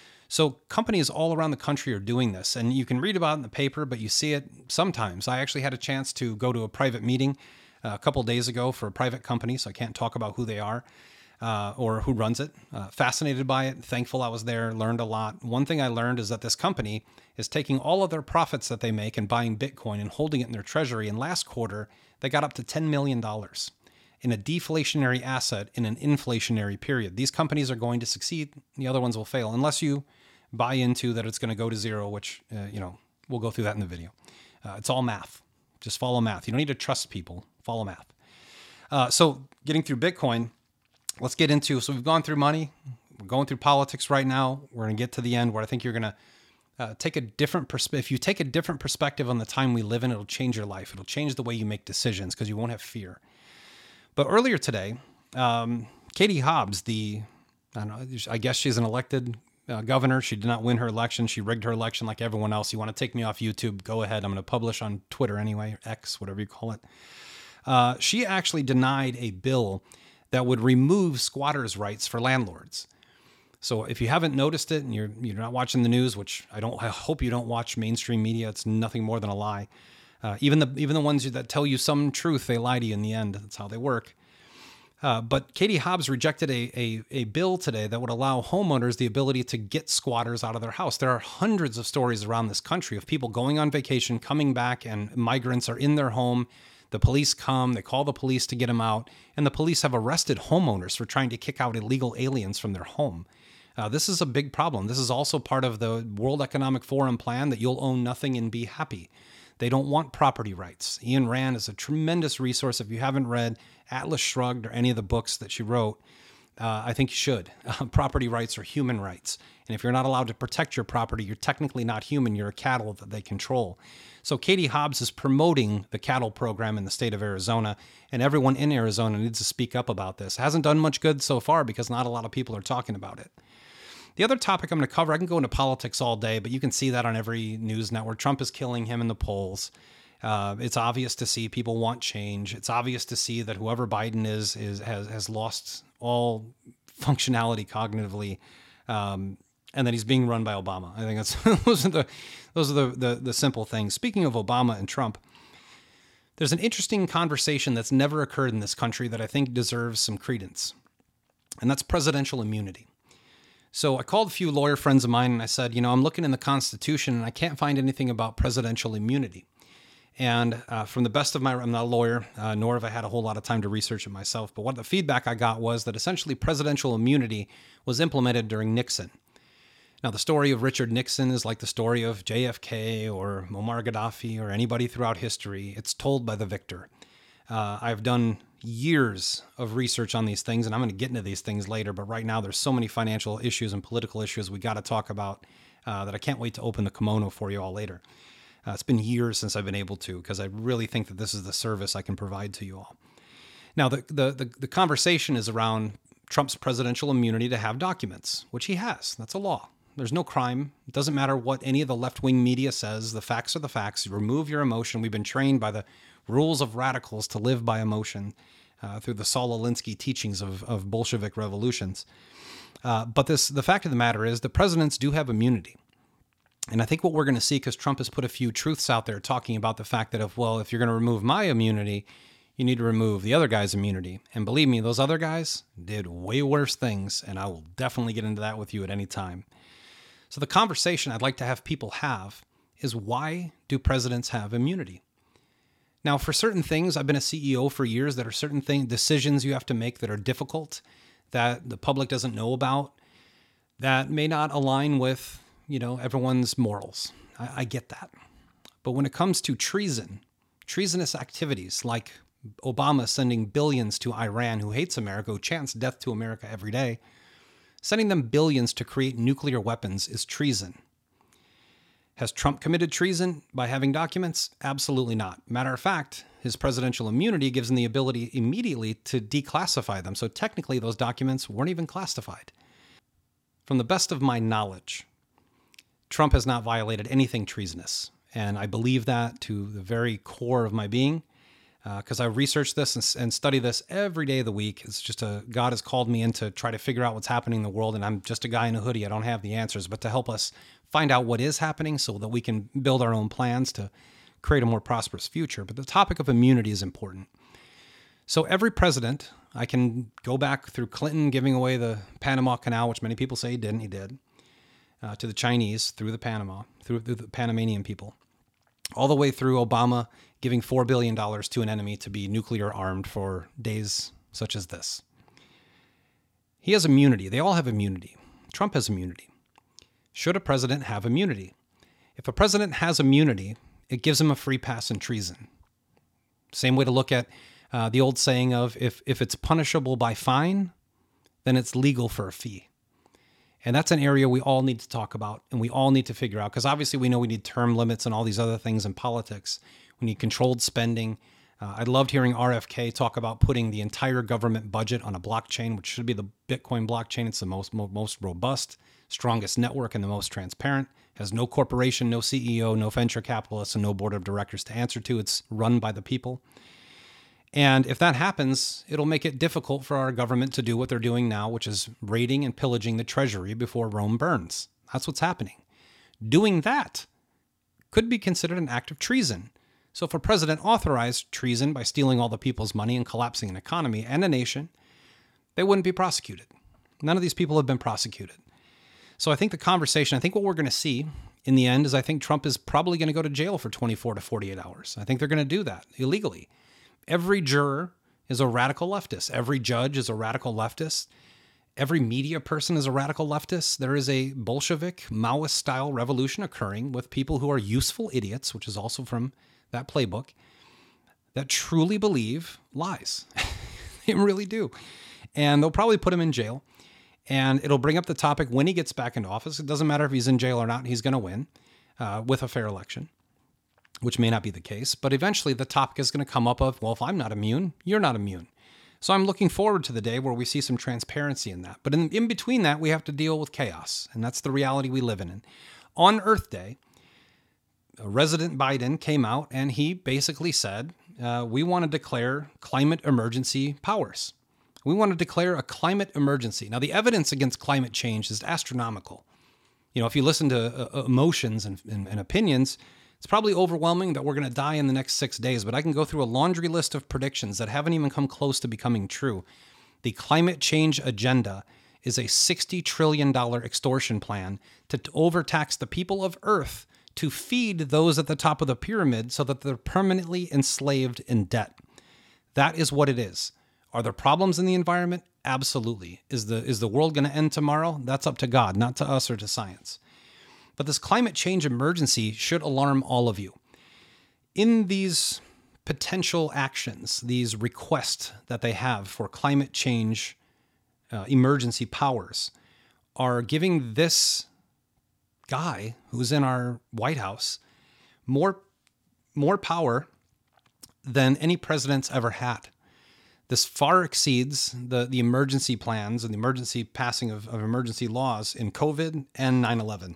So companies all around the country are doing this, and you can read about it in the paper, but you see it sometimes. I actually had a chance to go to a private meeting uh, a couple days ago for a private company, so I can't talk about who they are uh, or who runs it. Uh, fascinated by it, thankful I was there, learned a lot. One thing I learned is that this company is taking all of their profits that they make and buying Bitcoin and holding it in their treasury. And last quarter, they got up to ten million dollars in a deflationary asset in an inflationary period. These companies are going to succeed. The other ones will fail unless you buy into that it's going to go to zero, which, uh, you know, we'll go through that in the video. Uh, it's all math. Just follow math. You don't need to trust people. Follow math. Uh, so getting through Bitcoin, let's get into, so we've gone through money. We're going through politics right now. We're going to get to the end where I think you're going to uh, take a different perspective. If you take a different perspective on the time we live in, it'll change your life. It'll change the way you make decisions because you won't have fear. But earlier today, um, Katie Hobbs, the, I don't know, I guess she's an elected Uh, governor. She did not win her election. She rigged her election like everyone else. You want to take me off YouTube? Go ahead. I'm going to publish on Twitter anyway, or X, whatever you call it. Uh, she actually denied a bill that would remove squatters' rights for landlords. So if you haven't noticed it and you're you're not watching the news, which I don't, I hope you don't watch mainstream media. It's nothing more than a lie. Uh, even the even the ones that tell you some truth, they lie to you in the end. That's how they work. Uh, but Katie Hobbs rejected a, a, a bill today that would allow homeowners the ability to get squatters out of their house. There are hundreds of stories around this country of people going on vacation, coming back, and migrants are in their home. The police come, they call the police to get them out, and the police have arrested homeowners for trying to kick out illegal aliens from their home. Uh, this is a big problem. This is also part of the World Economic Forum plan that you'll own nothing and be happy. They don't want property rights. Ayn Rand is a tremendous resource. If you haven't read Atlas Shrugged or any of the books that she wrote, uh, I think you should. Uh, property rights are human rights. And if you're not allowed to protect your property, you're technically not human. You're a cattle that they control. So Katie Hobbs is promoting the cattle program in the state of Arizona, and everyone in Arizona needs to speak up about this. It hasn't done much good so far because not a lot of people are talking about it. The other topic I'm going to cover, I can go into politics all day, but you can see that on every news network. Trump is killing him in the polls. Uh, it's obvious to see people want change. It's obvious to see that whoever Biden is is has has lost all functionality cognitively, um, and that he's being run by Obama. I think that's those are the those are the, the the simple things. Speaking of Obama and Trump, there's an interesting conversation that's never occurred in this country that I think deserves some credence, and that's presidential immunity. So I called a few lawyer friends of mine and I said, you know, I'm looking in the Constitution and I can't find anything about presidential immunity. And uh, from the best of my, I'm not a lawyer, uh, nor have I had a whole lot of time to research it myself, but what the feedback I got was that essentially presidential immunity was implemented during Nixon. Now, the story of Richard Nixon is like the story of J F K or Muammar Gaddafi or anybody throughout history. It's told by the victor. Uh, I've done years of research on these things, and I'm going to get into these things later, but right now there's so many financial issues and political issues we got to talk about uh, that I can't wait to open the kimono for you all later. Uh, it's been years since I've been able to, because I really think that this is the service I can provide to you all. Now, the, the, the, the conversation is around Trump's presidential immunity to have documents, which he has. That's a law. There's no crime. It doesn't matter what any of the left-wing media says. The facts are the facts. You remove your emotion. We've been trained by the rules of radicals to live by emotion uh, through the Saul Alinsky teachings of, of Bolshevik revolutions. Uh, but this, the fact of the matter is the presidents do have immunity. And I think what we're going to see, because Trump has put a few truths out there talking about the fact that if, well, if you're going to remove my immunity, you need to remove the other guy's immunity. And believe me, those other guys did way worse things, and I will definitely get into that with you at any time. So the conversation I'd like to have people have is, why do presidents have immunity? Now, for certain things, I've been a C E O for years. There are certain things, decisions you have to make that are difficult, that the public doesn't know about, that may not align with, you know, everyone's morals. I, I get that. But when it comes to treason, treasonous activities like Obama sending billions to Iran, who hates America, who chants death to America every day, sending them billions to create nuclear weapons is treason. Has Trump committed treason by having documents? Absolutely not. Matter of fact, his presidential immunity gives him the ability immediately to declassify them. So technically, those documents weren't even classified. From the best of my knowledge, Trump has not violated anything treasonous. And I believe that to the very core of my being, because uh, I research this and, and study this every day of the week. It's just a, God has called me in to try to figure out what's happening in the world. And I'm just a guy in a hoodie. I don't have the answers, but to help us find out what is happening so that we can build our own plans to create a more prosperous future. But the topic of immunity is important. So every president, I can go back through Clinton giving away the Panama Canal, which many people say he didn't, he did, uh, to the Chinese through the Panama, through, through the Panamanian people, all the way through Obama giving four billion dollars to an enemy to be nuclear armed for days such as this. He has immunity. They all have immunity. Trump has immunity. Should a president have immunity? If a president has immunity, it gives him a free pass in treason. Same way to look at uh, the old saying of if, if it's punishable by fine, then it's legal for a fee. And that's an area we all need to talk about and we all need to figure out, because obviously we know we need term limits and all these other things in politics. We need controlled spending. Uh, I loved hearing R F K talk about putting the entire government budget on a blockchain, which should be the Bitcoin blockchain. It's the most, most robust, strongest network and the most transparent. Has no corporation, no C E O, no venture capitalists, and no board of directors to answer to. It's run by the people. And if that happens, it'll make it difficult for our government to do what they're doing now, which is raiding and pillaging the treasury before Rome burns. That's what's happening. Doing that could be considered an act of treason. So if a president authorized treason by stealing all the people's money and collapsing an economy and a nation, they wouldn't be prosecuted. None of these people have been prosecuted. So I think the conversation, I think what we're going to see in the end is I think Trump is probably going to go to jail for twenty-four to forty-eight hours. I think they're going to do that illegally. Every juror is a radical leftist. Every judge is a radical leftist. Every media person is a radical leftist. There is a Bolshevik, Maoist-style revolution occurring with people who are useful idiots, which is also from that playbook, that truly believe lies. They really do. And they'll probably put him in jail. And it'll bring up the topic when he gets back into office. It doesn't matter if he's in jail or not. He's going to win uh, with a fair election, which may not be the case. But eventually the topic is going to come up of, well, if I'm not immune, you're not immune. So I'm looking forward to the day where we see some transparency in that. But in, in between that, we have to deal with chaos. And that's the reality we live in. On Earth Day, President Biden came out and he basically said, uh, we want to declare climate emergency powers. We want to declare a climate emergency. Now, the evidence against climate change is astronomical. You know, if you listen to uh, emotions and, and, and opinions, it's probably overwhelming that we're going to die in the next six days, but I can go through a laundry list of predictions that haven't even come close to becoming true. The climate change agenda is a sixty trillion dollars extortion plan to overtax the people of Earth to feed those at the top of the pyramid so that they're permanently enslaved in debt. That is what it is. Are there problems in the environment? Absolutely. Is the, is the world going to end tomorrow? That's up to God, not to us or to science. But this climate change emergency should alarm all of you. In these potential actions, these requests that they have for climate change uh, emergency powers are giving this guy who's in our White House more, more power than any president's ever had. This far exceeds the, the emergency plans and the emergency passing of, of emergency laws in COVID and nine eleven.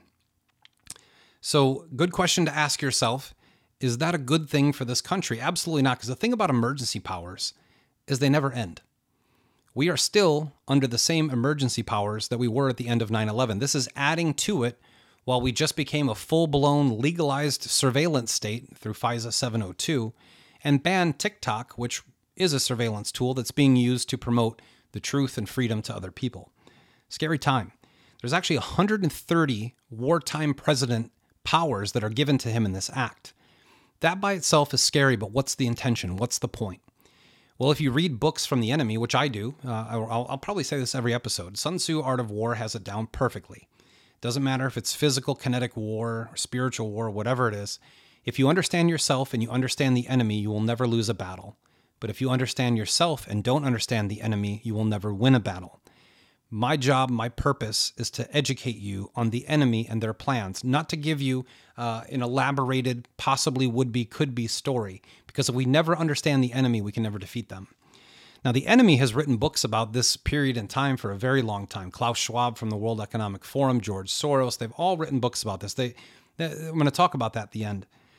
So good question to ask yourself, is that a good thing for this country? Absolutely not, because the thing about emergency powers is they never end. We are still under the same emergency powers that we were at the end of nine eleven. This is adding to it while we just became a full-blown legalized surveillance state through FISA seven oh two and banned TikTok, which is a surveillance tool that's being used to promote the truth and freedom to other people. Scary time. There's actually one hundred thirty wartime president powers that are given to him in this act. That by itself is scary, but what's the intention? What's the point? Well, if you read books from the enemy, which I do, uh, I'll, I'll probably say this every episode, Sun Tzu, Art of War has it down perfectly. Doesn't matter if it's physical, kinetic war, or spiritual war, whatever it is. If you understand yourself and you understand the enemy, you will never lose a battle. But if you understand yourself and don't understand the enemy, you will never win a battle. My job, my purpose is to educate you on the enemy and their plans, not to give you uh, an elaborated, possibly would-be, could-be story. Because if we never understand the enemy, we can never defeat them. Now, the enemy has written books about this period in time for a very long time. Klaus Schwab from the World Economic Forum, George Soros, they've all written books about this. They, they I'm going to talk about that at the end.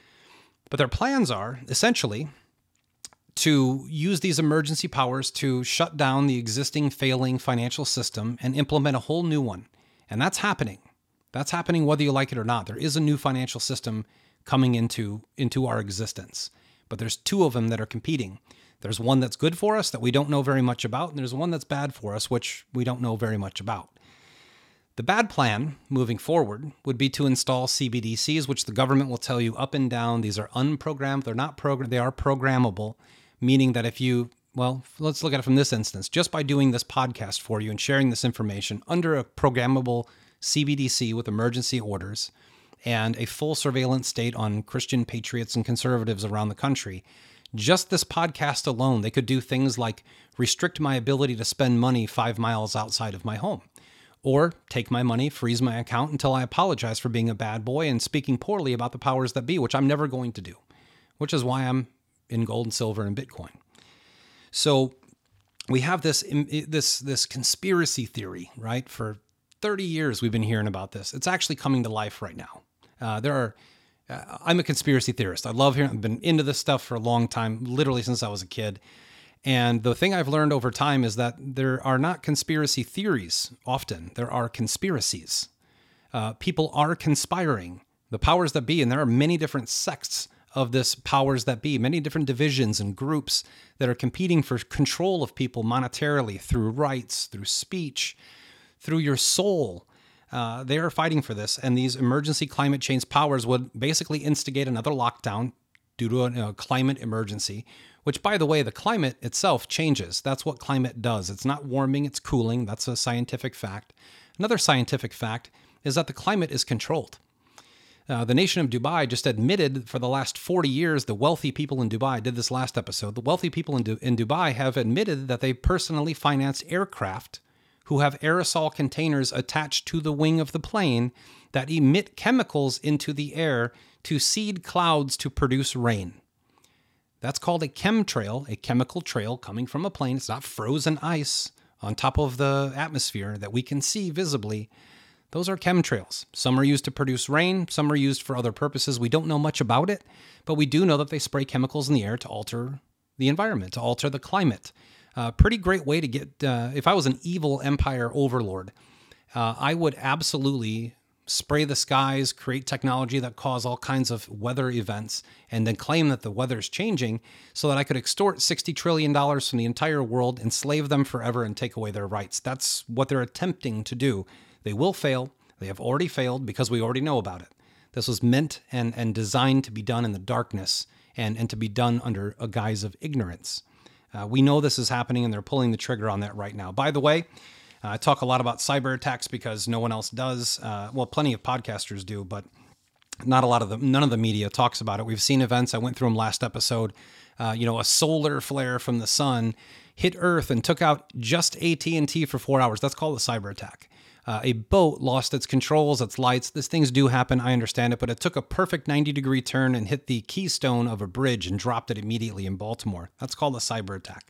But their plans are essentially to use these emergency powers to shut down the existing failing financial system and implement a whole new one. And that's happening. That's happening whether you like it or not. There is a new financial system coming into, into our existence. But there's two of them that are competing. There's one that's good for us that we don't know very much about, and there's one that's bad for us, which we don't know very much about. The bad plan moving forward would be to install C B D Cs, which the government will tell you up and down. These are unprogrammed. They're not program. They are programmable, meaning that if you, well, let's look at it from this instance. Just by doing this podcast for you and sharing this information under a programmable C B D C with emergency orders and a full surveillance state on Christian patriots and conservatives around the country, just this podcast alone, they could do things like restrict my ability to spend money five miles outside of my home. Or take my money, freeze my account until I apologize for being a bad boy and speaking poorly about the powers that be, which I'm never going to do, which is why I'm in gold and silver and Bitcoin. So we have this this this conspiracy theory, right? For thirty years we've been hearing about this. It's actually coming to life right now. Uh, there are. Uh, I'm a conspiracy theorist. I love hearing. I've been into this stuff for a long time, literally since I was a kid. And the thing I've learned over time is that there are not conspiracy theories often. There are conspiracies. Uh, people are conspiring. The powers that be, and there are many different sects of this powers that be, many different divisions and groups that are competing for control of people monetarily through rights, through speech, through your soul. Uh, they are fighting for this. And these emergency climate change powers would basically instigate another lockdown due to a, a climate emergency, which, by the way, the climate itself changes. That's what climate does. It's not warming, it's cooling. That's a scientific fact. Another scientific fact is that the climate is controlled. Uh, the nation of Dubai just admitted for the last forty years, the wealthy people in Dubai, I did this last episode, the wealthy people in, du- in Dubai have admitted that they personally finance aircraft who have aerosol containers attached to the wing of the plane that emit chemicals into the air to seed clouds to produce rain. That's called a chemtrail, a chemical trail coming from a plane. It's not frozen ice on top of the atmosphere that we can see visibly. Those are chemtrails. Some are used to produce rain. Some are used for other purposes. We don't know much about it, but we do know that they spray chemicals in the air to alter the environment, to alter the climate. Uh, pretty great way to get, uh, if I was an evil empire overlord, uh, I would absolutely spray the skies, create technology that cause all kinds of weather events, and then claim that the weather's changing so that I could extort sixty trillion dollars from the entire world, enslave them forever, and take away their rights. That's what they're attempting to do. They will fail. They have already failed because we already know about it. This was meant and, and designed to be done in the darkness and, and to be done under a guise of ignorance. Uh, we know this is happening, and they're pulling the trigger on that right now. By the way, Uh, I talk a lot about cyber attacks because no one else does. Uh, well, plenty of podcasters do, but not a lot of them. None of the media talks about it. We've seen events. I went through them last episode. Uh, you know, a solar flare from the sun hit Earth and took out just A T and T for four hours. That's called a cyber attack. Uh, a boat lost its controls, its lights. These things do happen. I understand it, but it took a perfect ninety degree turn and hit the keystone of a bridge and dropped it immediately in Baltimore. That's called a cyber attack.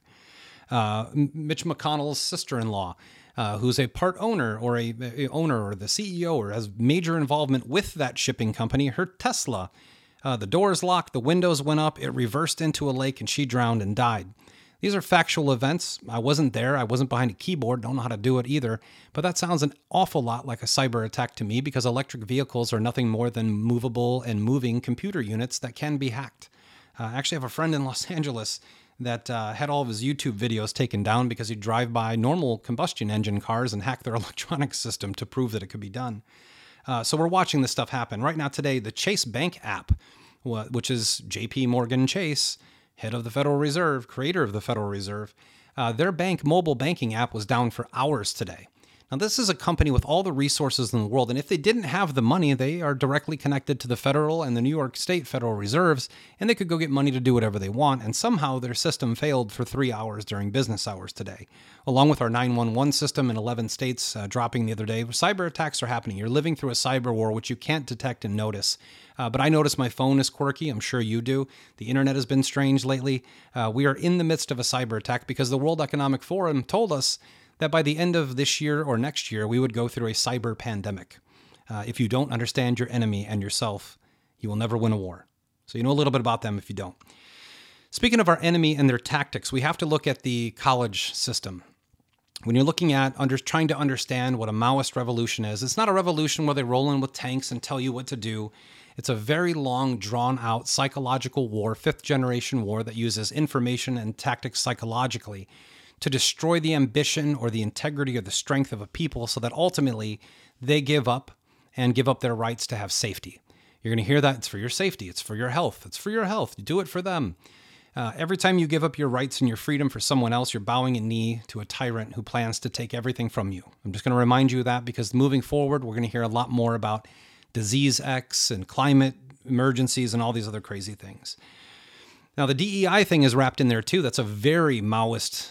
Uh, Mitch McConnell's sister-in-law, Uh, who's a part owner or a, a owner or the C E O or has major involvement with that shipping company, her Tesla, uh, the doors locked, the windows went up, it reversed into a lake, and she drowned and died. These are factual events. I wasn't there. I wasn't behind a keyboard. Don't know how to do it either. But that sounds an awful lot like a cyber attack to me because electric vehicles are nothing more than movable and moving computer units that can be hacked. Uh, I actually have a friend in Los Angeles that uh, had all of his YouTube videos taken down because he'd drive by normal combustion engine cars and hack their electronic system to prove that it could be done. Uh, so we're watching this stuff happen. Right now today, the Chase Bank app, which is J P Morgan Chase, head of the Federal Reserve, creator of the Federal Reserve, uh, their bank mobile banking app was down for hours today. Now, this is a company with all the resources in the world, and if they didn't have the money, they are directly connected to the federal and the New York State Federal Reserves, and they could go get money to do whatever they want, and somehow their system failed for three hours during business hours today. Along with our nine one one system in eleven states uh, dropping the other day, cyber attacks are happening. You're living through a cyber war, which you can't detect and notice. Uh, but I notice my phone is quirky. I'm sure you do. The internet has been strange lately. Uh, we are in the midst of a cyber attack because the World Economic Forum told us that by the end of this year or next year, we would go through a cyber pandemic. Uh, if you don't understand your enemy and yourself, you will never win a war. So you know a little bit about them if you don't. Speaking of our enemy and their tactics, we have to look at the college system. When you're looking at under, trying to understand what a Maoist revolution is, it's not a revolution where they roll in with tanks and tell you what to do. It's a very long, drawn-out psychological war, fifth-generation war that uses information and tactics psychologically to destroy the ambition or the integrity or the strength of a people so that ultimately they give up and give up their rights to have safety. You're going to hear that. It's for your safety. It's for your health. It's for your health. You do it for them. Uh, every time you give up your rights and your freedom for someone else, you're bowing a knee to a tyrant who plans to take everything from you. I'm just going to remind you of that because moving forward, we're going to hear a lot more about disease X and climate emergencies and all these other crazy things. Now, the D E I thing is wrapped in there too. That's a very Maoist,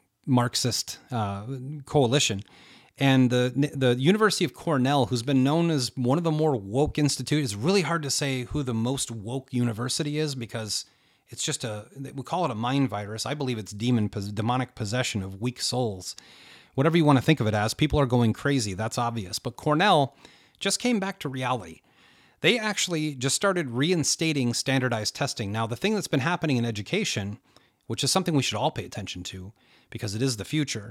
Marxist uh, coalition. And the the University of Cornell, who's been known as one of the more woke institutes, it's really hard to say who the most woke university is because it's just a, we call it a mind virus. I believe it's demon, demonic possession of weak souls. Whatever you want to think of it as, people are going crazy. That's obvious. But Cornell just came back to reality. They actually just started reinstating standardized testing. Now, the thing that's been happening in education, which is something we should all pay attention to because it is the future.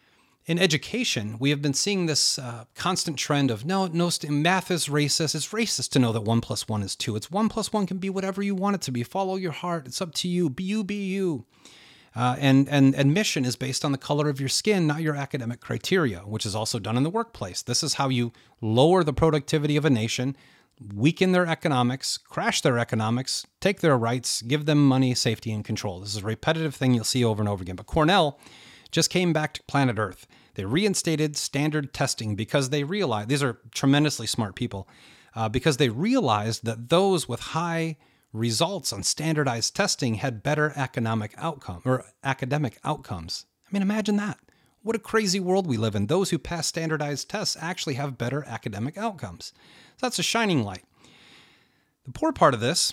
In education, we have been seeing this uh, constant trend of, no, no, math is racist. It's racist to know that one plus one is two. It's one plus one can be whatever you want it to be. Follow your heart. It's up to you. Be you, be you. Uh, and, and admission is based on the color of your skin, not your academic criteria, which is also done in the workplace. This is how you lower the productivity of a nation, weaken their economics, crash their economics, take their rights, give them money, safety, and control. This is a repetitive thing you'll see over and over again. But Cornell just came back to planet Earth. They reinstated standard testing because they realized, these are tremendously smart people, uh, because they realized that those with high results on standardized testing had better economic outcome or academic outcomes. I mean, imagine that. What a crazy world we live in. Those who pass standardized tests actually have better academic outcomes. So that's a shining light. The poor part of this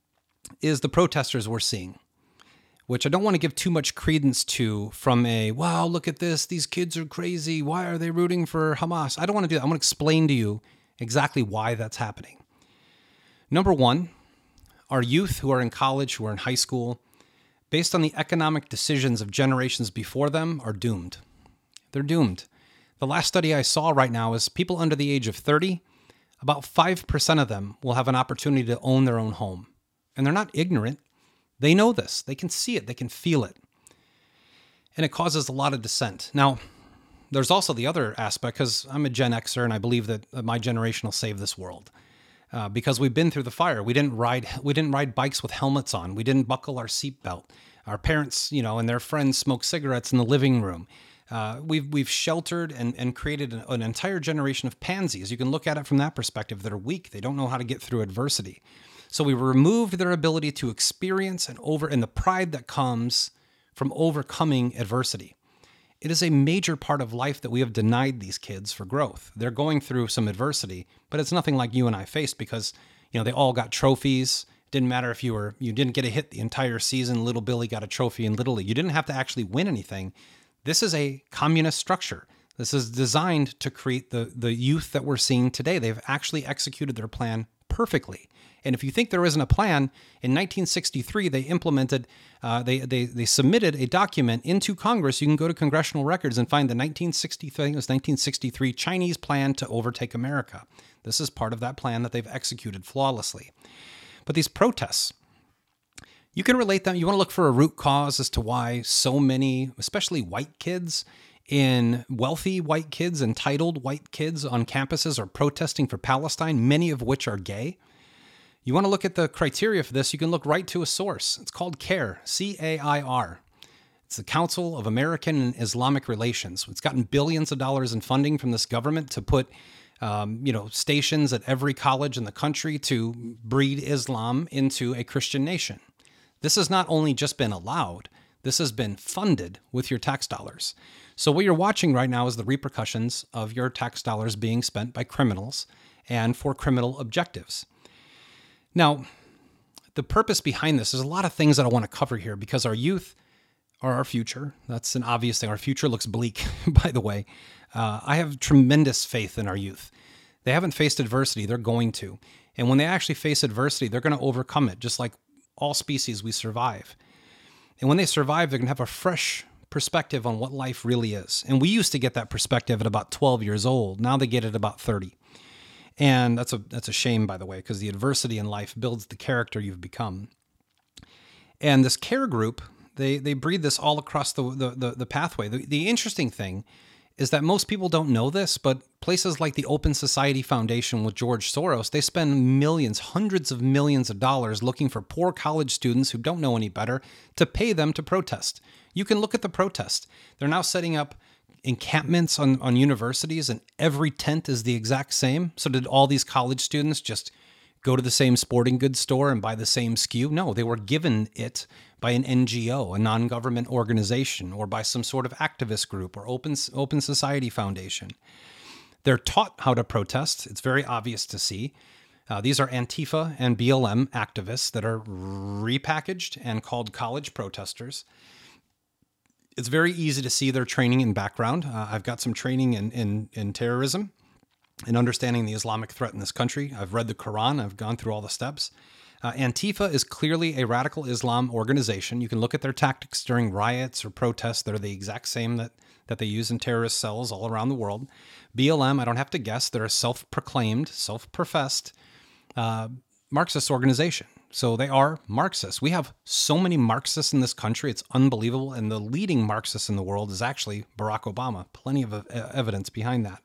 is the protesters we're seeing, which I don't want to give too much credence to from a, wow, look at this. These kids are crazy. Why are they rooting for Hamas? I don't want to do that. I want to explain to you exactly why that's happening. Number one, our youth who are in college, who are in high school, based on the economic decisions of generations before them, are doomed. They're doomed. The last study I saw right now is people under the age of thirty, about five percent of them will have an opportunity to own their own home. And they're not ignorant. They know this. They can see it. They can feel it. And it causes a lot of dissent. Now, there's also the other aspect, because I'm a Gen Xer and I believe that my generation will save this world. Uh, because we've been through the fire. We didn't ride we didn't ride bikes with helmets on. We didn't buckle our seatbelt. Our parents, you know, and their friends smoked cigarettes in the living room. Uh, we've we've sheltered and, and created an, an entire generation of pansies. You can look at it from that perspective. That are weak. They don't know how to get through adversity. So we removed their ability to experience and over and the pride that comes from overcoming adversity. It is a major part of life that we have denied these kids for growth. They're going through some adversity, but it's nothing like you and I faced because, you know, they all got trophies. It didn't matter if you were, you didn't get a hit the entire season. Little Billy got a trophy in Little League. You didn't have to actually win anything. This is a communist structure. This is designed to create the, the youth that we're seeing today. They've actually executed their plan perfectly. And if you think there isn't a plan, in nineteen sixty-three, they implemented, uh, they, they they submitted a document into Congress. You can go to congressional records and find the nineteen sixty-three, it was nineteen sixty-three Chinese plan to overtake America. This is part of that plan that they've executed flawlessly. But these protests, you can relate them. You want to look for a root cause as to why so many, especially white kids, in wealthy white kids, entitled white kids on campuses are protesting for Palestine, many of which are gay. You want to look at the criteria for this, you can look right to a source. It's called CAIR, C A I R. It's the Council of American and Islamic Relations. It's gotten billions of dollars in funding from this government to put um, you know, stations at every college in the country to breed Islam into a Christian nation. This has not only just been allowed, this has been funded with your tax dollars. So what you're watching right now is the repercussions of your tax dollars being spent by criminals and for criminal objectives. Now, the purpose behind this is a lot of things that I want to cover here because our youth are our future. That's an obvious thing. Our future looks bleak, by the way. Uh, I have tremendous faith in our youth. They haven't faced adversity. They're going to. And when they actually face adversity, they're going to overcome it, just like all species, we survive. And when they survive, they're going to have a fresh perspective on what life really is. And we used to get that perspective at about twelve years old. Now they get it about thirty. And that's a that's a shame, by the way, because the adversity in life builds the character you've become. And this care group, they they breed this all across the the, the, the pathway. The, the interesting thing is that most people don't know this, but places like the Open Society Foundation with George Soros, they spend millions, hundreds of millions of dollars looking for poor college students who don't know any better to pay them to protest. You can look at the protest. They're now setting up encampments on, on universities, and every tent is the exact same. So did all these college students just go to the same sporting goods store and buy the same S K U? No, they were given it by an N G O, a non-government organization, or by some sort of activist group or Open, Open Society Foundation. They're taught how to protest. It's very obvious to see. Uh, these are Antifa and B L M activists that are repackaged and called college protesters. It's very easy to see their training and background. Uh, I've got some training in, in, in terrorism and understanding the Islamic threat in this country. I've read the Quran. I've gone through all the steps. Uh, Antifa is clearly a radical Islam organization. You can look at their tactics during riots or protests. They're the exact same that, that they use in terrorist cells all around the world. B L M, I don't have to guess. They're a self-proclaimed, self-professed uh, Marxist organization. So they are Marxists. We have so many Marxists in this country. It's unbelievable. And the leading Marxist in the world is actually Barack Obama. Plenty of evidence behind that.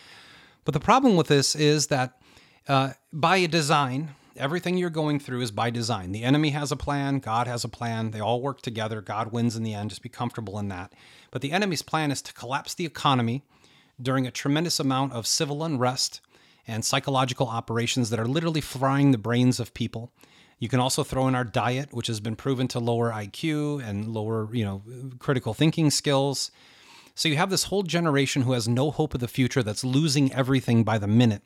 But the problem with this is that uh, by design, everything you're going through is by design. The enemy has a plan. God has a plan. They all work together. God wins in the end. Just be comfortable in that. But the enemy's plan is to collapse the economy during a tremendous amount of civil unrest and psychological operations that are literally frying the brains of people. You can also throw in our diet, which has been proven to lower I Q and lower, you know, critical thinking skills. So you have this whole generation who has no hope of the future, that's losing everything by the minute.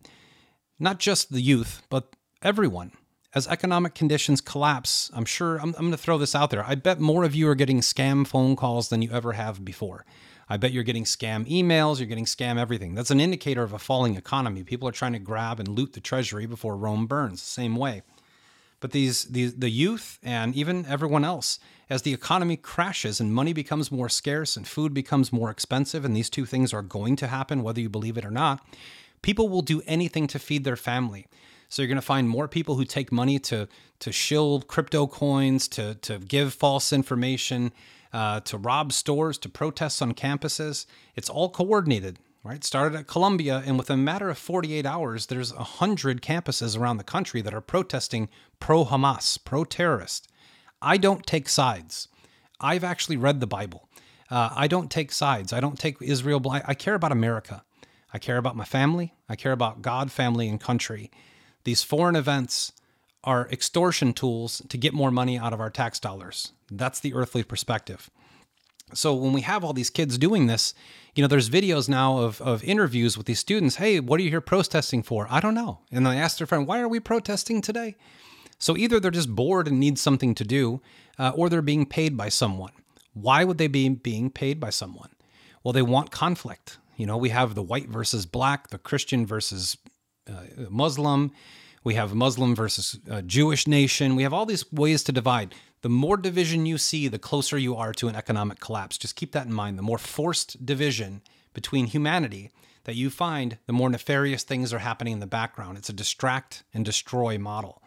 Not just the youth, but everyone. As economic conditions collapse, I'm sure, I'm, I'm going to throw this out there. I bet more of you are getting scam phone calls than you ever have before. I bet you're getting scam emails, you're getting scam everything. That's an indicator of a falling economy. People are trying to grab and loot the treasury before Rome burns, same way. But these, these, the youth and even everyone else, as the economy crashes and money becomes more scarce and food becomes more expensive, and these two things are going to happen whether you believe it or not, people will do anything to feed their family. So you're going to find more people who take money to to shill crypto coins, to to give false information, uh, to rob stores, to protest on campuses. It's all coordinated. Right? Started at Columbia, and within a matter of forty-eight hours, there's one hundred campuses around the country that are protesting pro-Hamas, pro-terrorist. I don't take sides. I've actually read the Bible. Uh, I don't take sides. I don't take Israel. I care about America. I care about my family. I care about God, family, and country. These foreign events are extortion tools to get more money out of our tax dollars. That's the earthly perspective. So when we have all these kids doing this, you know, there's videos now of, of interviews with these students. Hey, what are you here protesting for? I don't know. And they ask their friend, why are we protesting today? So either they're just bored and need something to do, uh, or they're being paid by someone. Why would they be being paid by someone? Well, they want conflict. You know, we have the white versus black, the Christian versus uh, Muslim. We have Muslim versus uh, Jewish nation. We have all these ways to divide. The more division you see, the closer you are to an economic collapse. Just keep that in mind. The more forced division between humanity that you find, the more nefarious things are happening in the background. It's a distract and destroy model.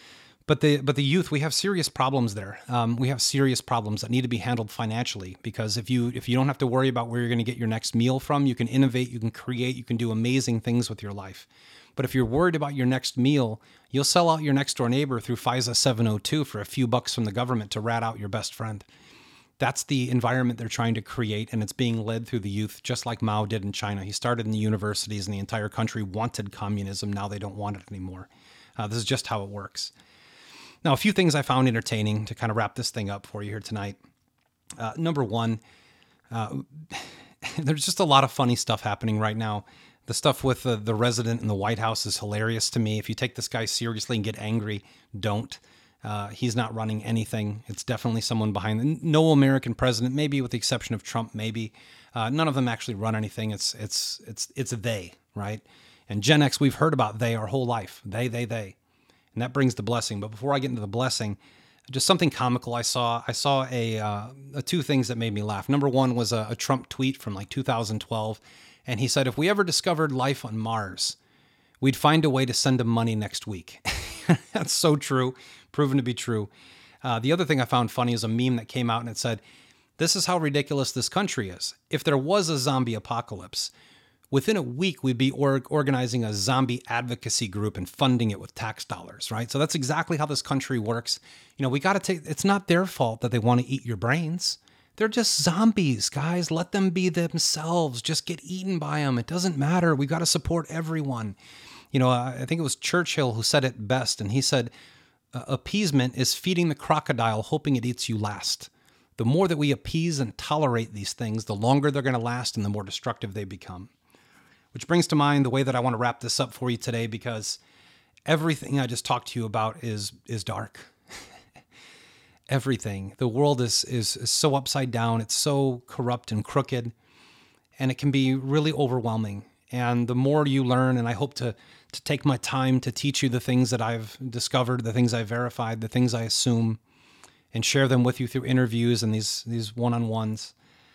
But the but the youth, we have serious problems there. Um, we have serious problems that need to be handled financially, because if you if you don't have to worry about where you're going to get your next meal from, you can innovate, you can create, you can do amazing things with your life. But if you're worried about your next meal, you'll sell out your next door neighbor through FISA seven oh two for a few bucks from the government to rat out your best friend. That's the environment they're trying to create, and it's being led through the youth, just like Mao did in China. He started in the universities, and the entire country wanted communism. Now they don't want it anymore. Uh, this is just how it works. Now, a few things I found entertaining to kind of wrap this thing up for you here tonight. Uh, number one, uh, there's just a lot of funny stuff happening right now. The stuff with the, the resident in the White House is hilarious to me. If you take this guy seriously and get angry, don't. Uh, he's not running anything. It's definitely someone behind. No American president, maybe with the exception of Trump, maybe. Uh, none of them actually run anything. It's it's it's it's a they, right? And Gen X, we've heard about they our whole life. They, they, they. And that brings the blessing. But before I get into the blessing, just something comical I saw. I saw a, uh, a two things that made me laugh. Number one was a, a Trump tweet from like two thousand twelve. And he said, if we ever discovered life on Mars, we'd find a way to send them money next week. That's so true, proven to be true. Uh, the other thing I found funny is a meme that came out and it said, this is how ridiculous this country is. If there was a zombie apocalypse, within a week, we'd be or- organizing a zombie advocacy group and funding it with tax dollars, right? So that's exactly how this country works. You know, we got to take, it's not their fault that they want to eat your brains. They're just zombies, guys. Let them be themselves. Just get eaten by them. It doesn't matter. We got to support everyone. You know, I think it was Churchill who said it best, and he said, appeasement is feeding the crocodile, hoping it eats you last. The more that we appease and tolerate these things, the longer they're going to last and the more destructive they become. Which brings to mind the way that I want to wrap this up for you today, because everything I just talked to you about is is dark. Everything. The world is, is is so upside down. It's so corrupt and crooked, and it can be really overwhelming. And the more you learn, and I hope to to take my time to teach you the things that I've discovered, the things I've verified, the things I assume, and share them with you through interviews and these these one-on-ones.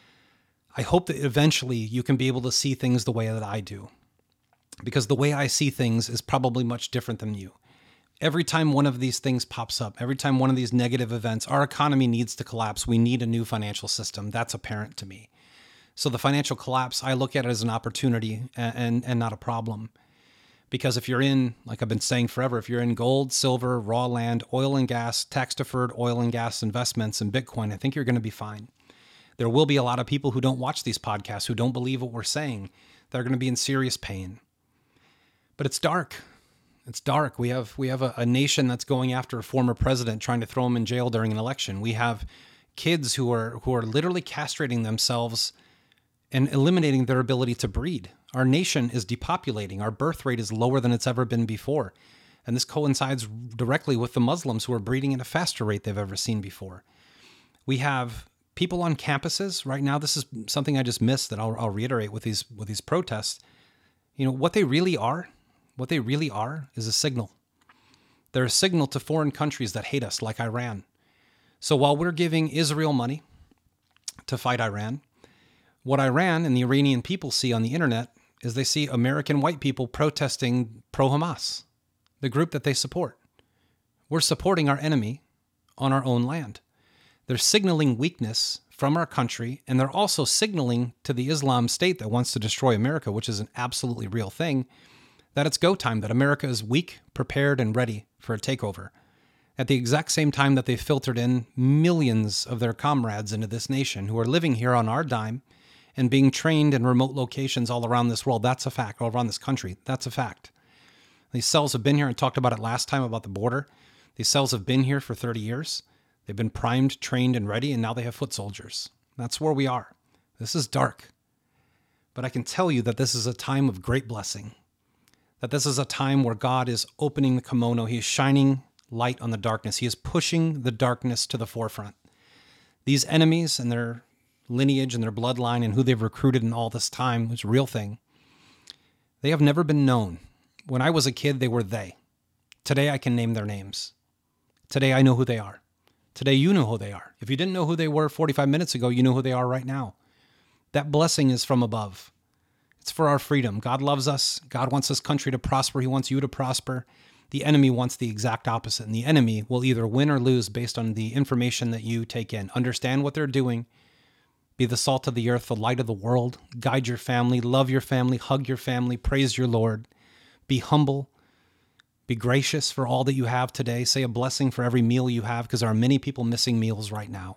I hope that eventually you can be able to see things the way that I do, because the way I see things is probably much different than you. Every time one of these things pops up, every time one of these negative events, our economy needs to collapse. We need a new financial system. That's apparent to me. So the financial collapse, I look at it as an opportunity and, and, and not a problem. Because if you're in, like I've been saying forever, if you're in gold, silver, raw land, oil and gas, tax-deferred oil and gas investments, and Bitcoin, I think you're going to be fine. There will be a lot of people who don't watch these podcasts, who don't believe what we're saying. They're going to be in serious pain. But it's dark. It's dark. We have we have a, a nation that's going after a former president, trying to throw him in jail during an election. We have kids who are who are literally castrating themselves and eliminating their ability to breed. Our nation is depopulating. Our birth rate is lower than it's ever been before. And this coincides directly with the Muslims who are breeding at a faster rate they've ever seen before. We have people on campuses right now. This is something I just missed that I'll, I'll reiterate with these with these protests. You know, what they really are, what they really are is a signal. They're a signal to foreign countries that hate us, like Iran. So while we're giving Israel money to fight Iran, what Iran and the Iranian people see on the internet is they see American white people protesting pro-Hamas, the group that they support. We're supporting our enemy on our own land. They're signaling weakness from our country, and they're also signaling to the Islam State that wants to destroy America, which is an absolutely real thing, that it's go time, that America is weak, prepared, and ready for a takeover. At the exact same time that they filtered in millions of their comrades into this nation who are living here on our dime and being trained in remote locations all around this world. That's a fact. All around this country. That's a fact. These cells have been here, and talked about it last time about the border. These cells have been here for thirty years. They've been primed, trained, and ready, and now they have foot soldiers. That's where we are. This is dark. But I can tell you that this is a time of great blessing. That this is a time where God is opening the kimono. He is shining light on the darkness. He is pushing the darkness to the forefront. These enemies and their lineage and their bloodline and who they've recruited in all this time, it's a real thing. They have never been known. When I was a kid, they were they. Today, I can name their names. Today, I know who they are. Today, you know who they are. If you didn't know who they were forty-five minutes ago, you know who they are right now. That blessing is from above. It's for our freedom. God loves us. God wants this country to prosper. He wants you to prosper. The enemy wants the exact opposite, and the enemy will either win or lose based on the information that you take in. Understand what they're doing. Be the salt of the earth, the light of the world. Guide your family, love your family, hug your family, praise your Lord. Be humble. Be gracious for all that you have today. Say a blessing for every meal you have, because there are many people missing meals right now.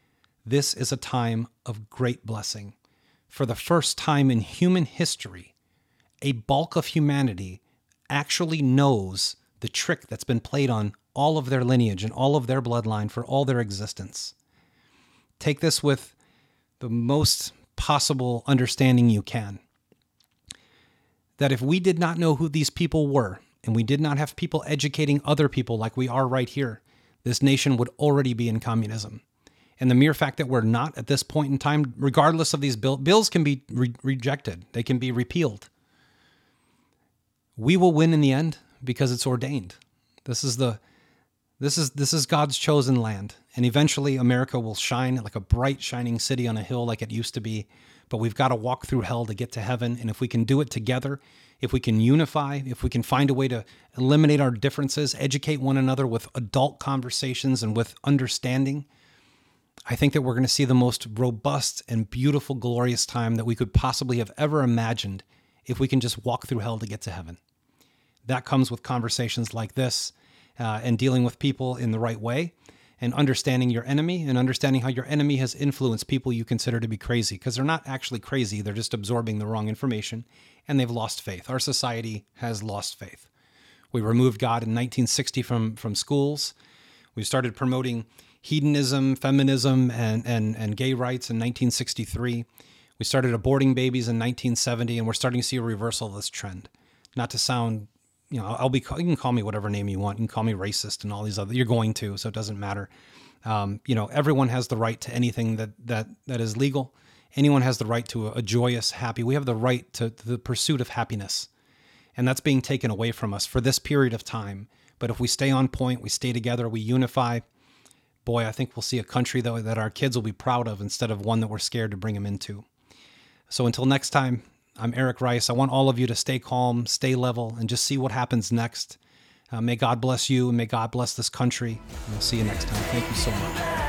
This is a time of great blessing. For the first time in human history, a bulk of humanity actually knows the trick that's been played on all of their lineage and all of their bloodline for all their existence. Take this with the most possible understanding you can. That if we did not know who these people were, and we did not have people educating other people like we are right here, this nation would already be in communism. And the mere fact that we're not at this point in time, regardless of these bill, bills can be re- rejected. They can be repealed. We will win in the end because it's ordained. This is the this is this is God's chosen land, and eventually America will shine like a bright shining city on a hill like it used to be. But we've got to walk through hell to get to heaven, and if we can do it together, if we can unify, if we can find a way to eliminate our differences, educate one another with adult conversations and with understanding, I think that we're going to see the most robust and beautiful, glorious time that we could possibly have ever imagined if we can just walk through hell to get to heaven. That comes with conversations like this uh, and dealing with people in the right way and understanding your enemy and understanding how your enemy has influenced people you consider to be crazy, because they're not actually crazy. They're just absorbing the wrong information and they've lost faith. Our society has lost faith. We removed God in nineteen sixty from, from schools. We started promoting hedonism, feminism, and, and, and gay rights in nineteen sixty-three. We started aborting babies in nineteen seventy, and we're starting to see a reversal of this trend. Not to sound, you know, I'll be, you can call me whatever name you want. You can call me racist and all these other, you're going to, so it doesn't matter. Um, you know, everyone has the right to anything that, that, that is legal. Anyone has the right to a, a joyous, happy, we have the right to, to the pursuit of happiness. And that's being taken away from us for this period of time. But if we stay on point, we stay together, we unify, boy, I think we'll see a country though that our kids will be proud of instead of one that we're scared to bring them into. So until next time, I'm Eric Rice. I want all of you to stay calm, stay level, and just see what happens next. Uh, may God bless you, and may God bless this country. And we'll see you next time. Thank you so much.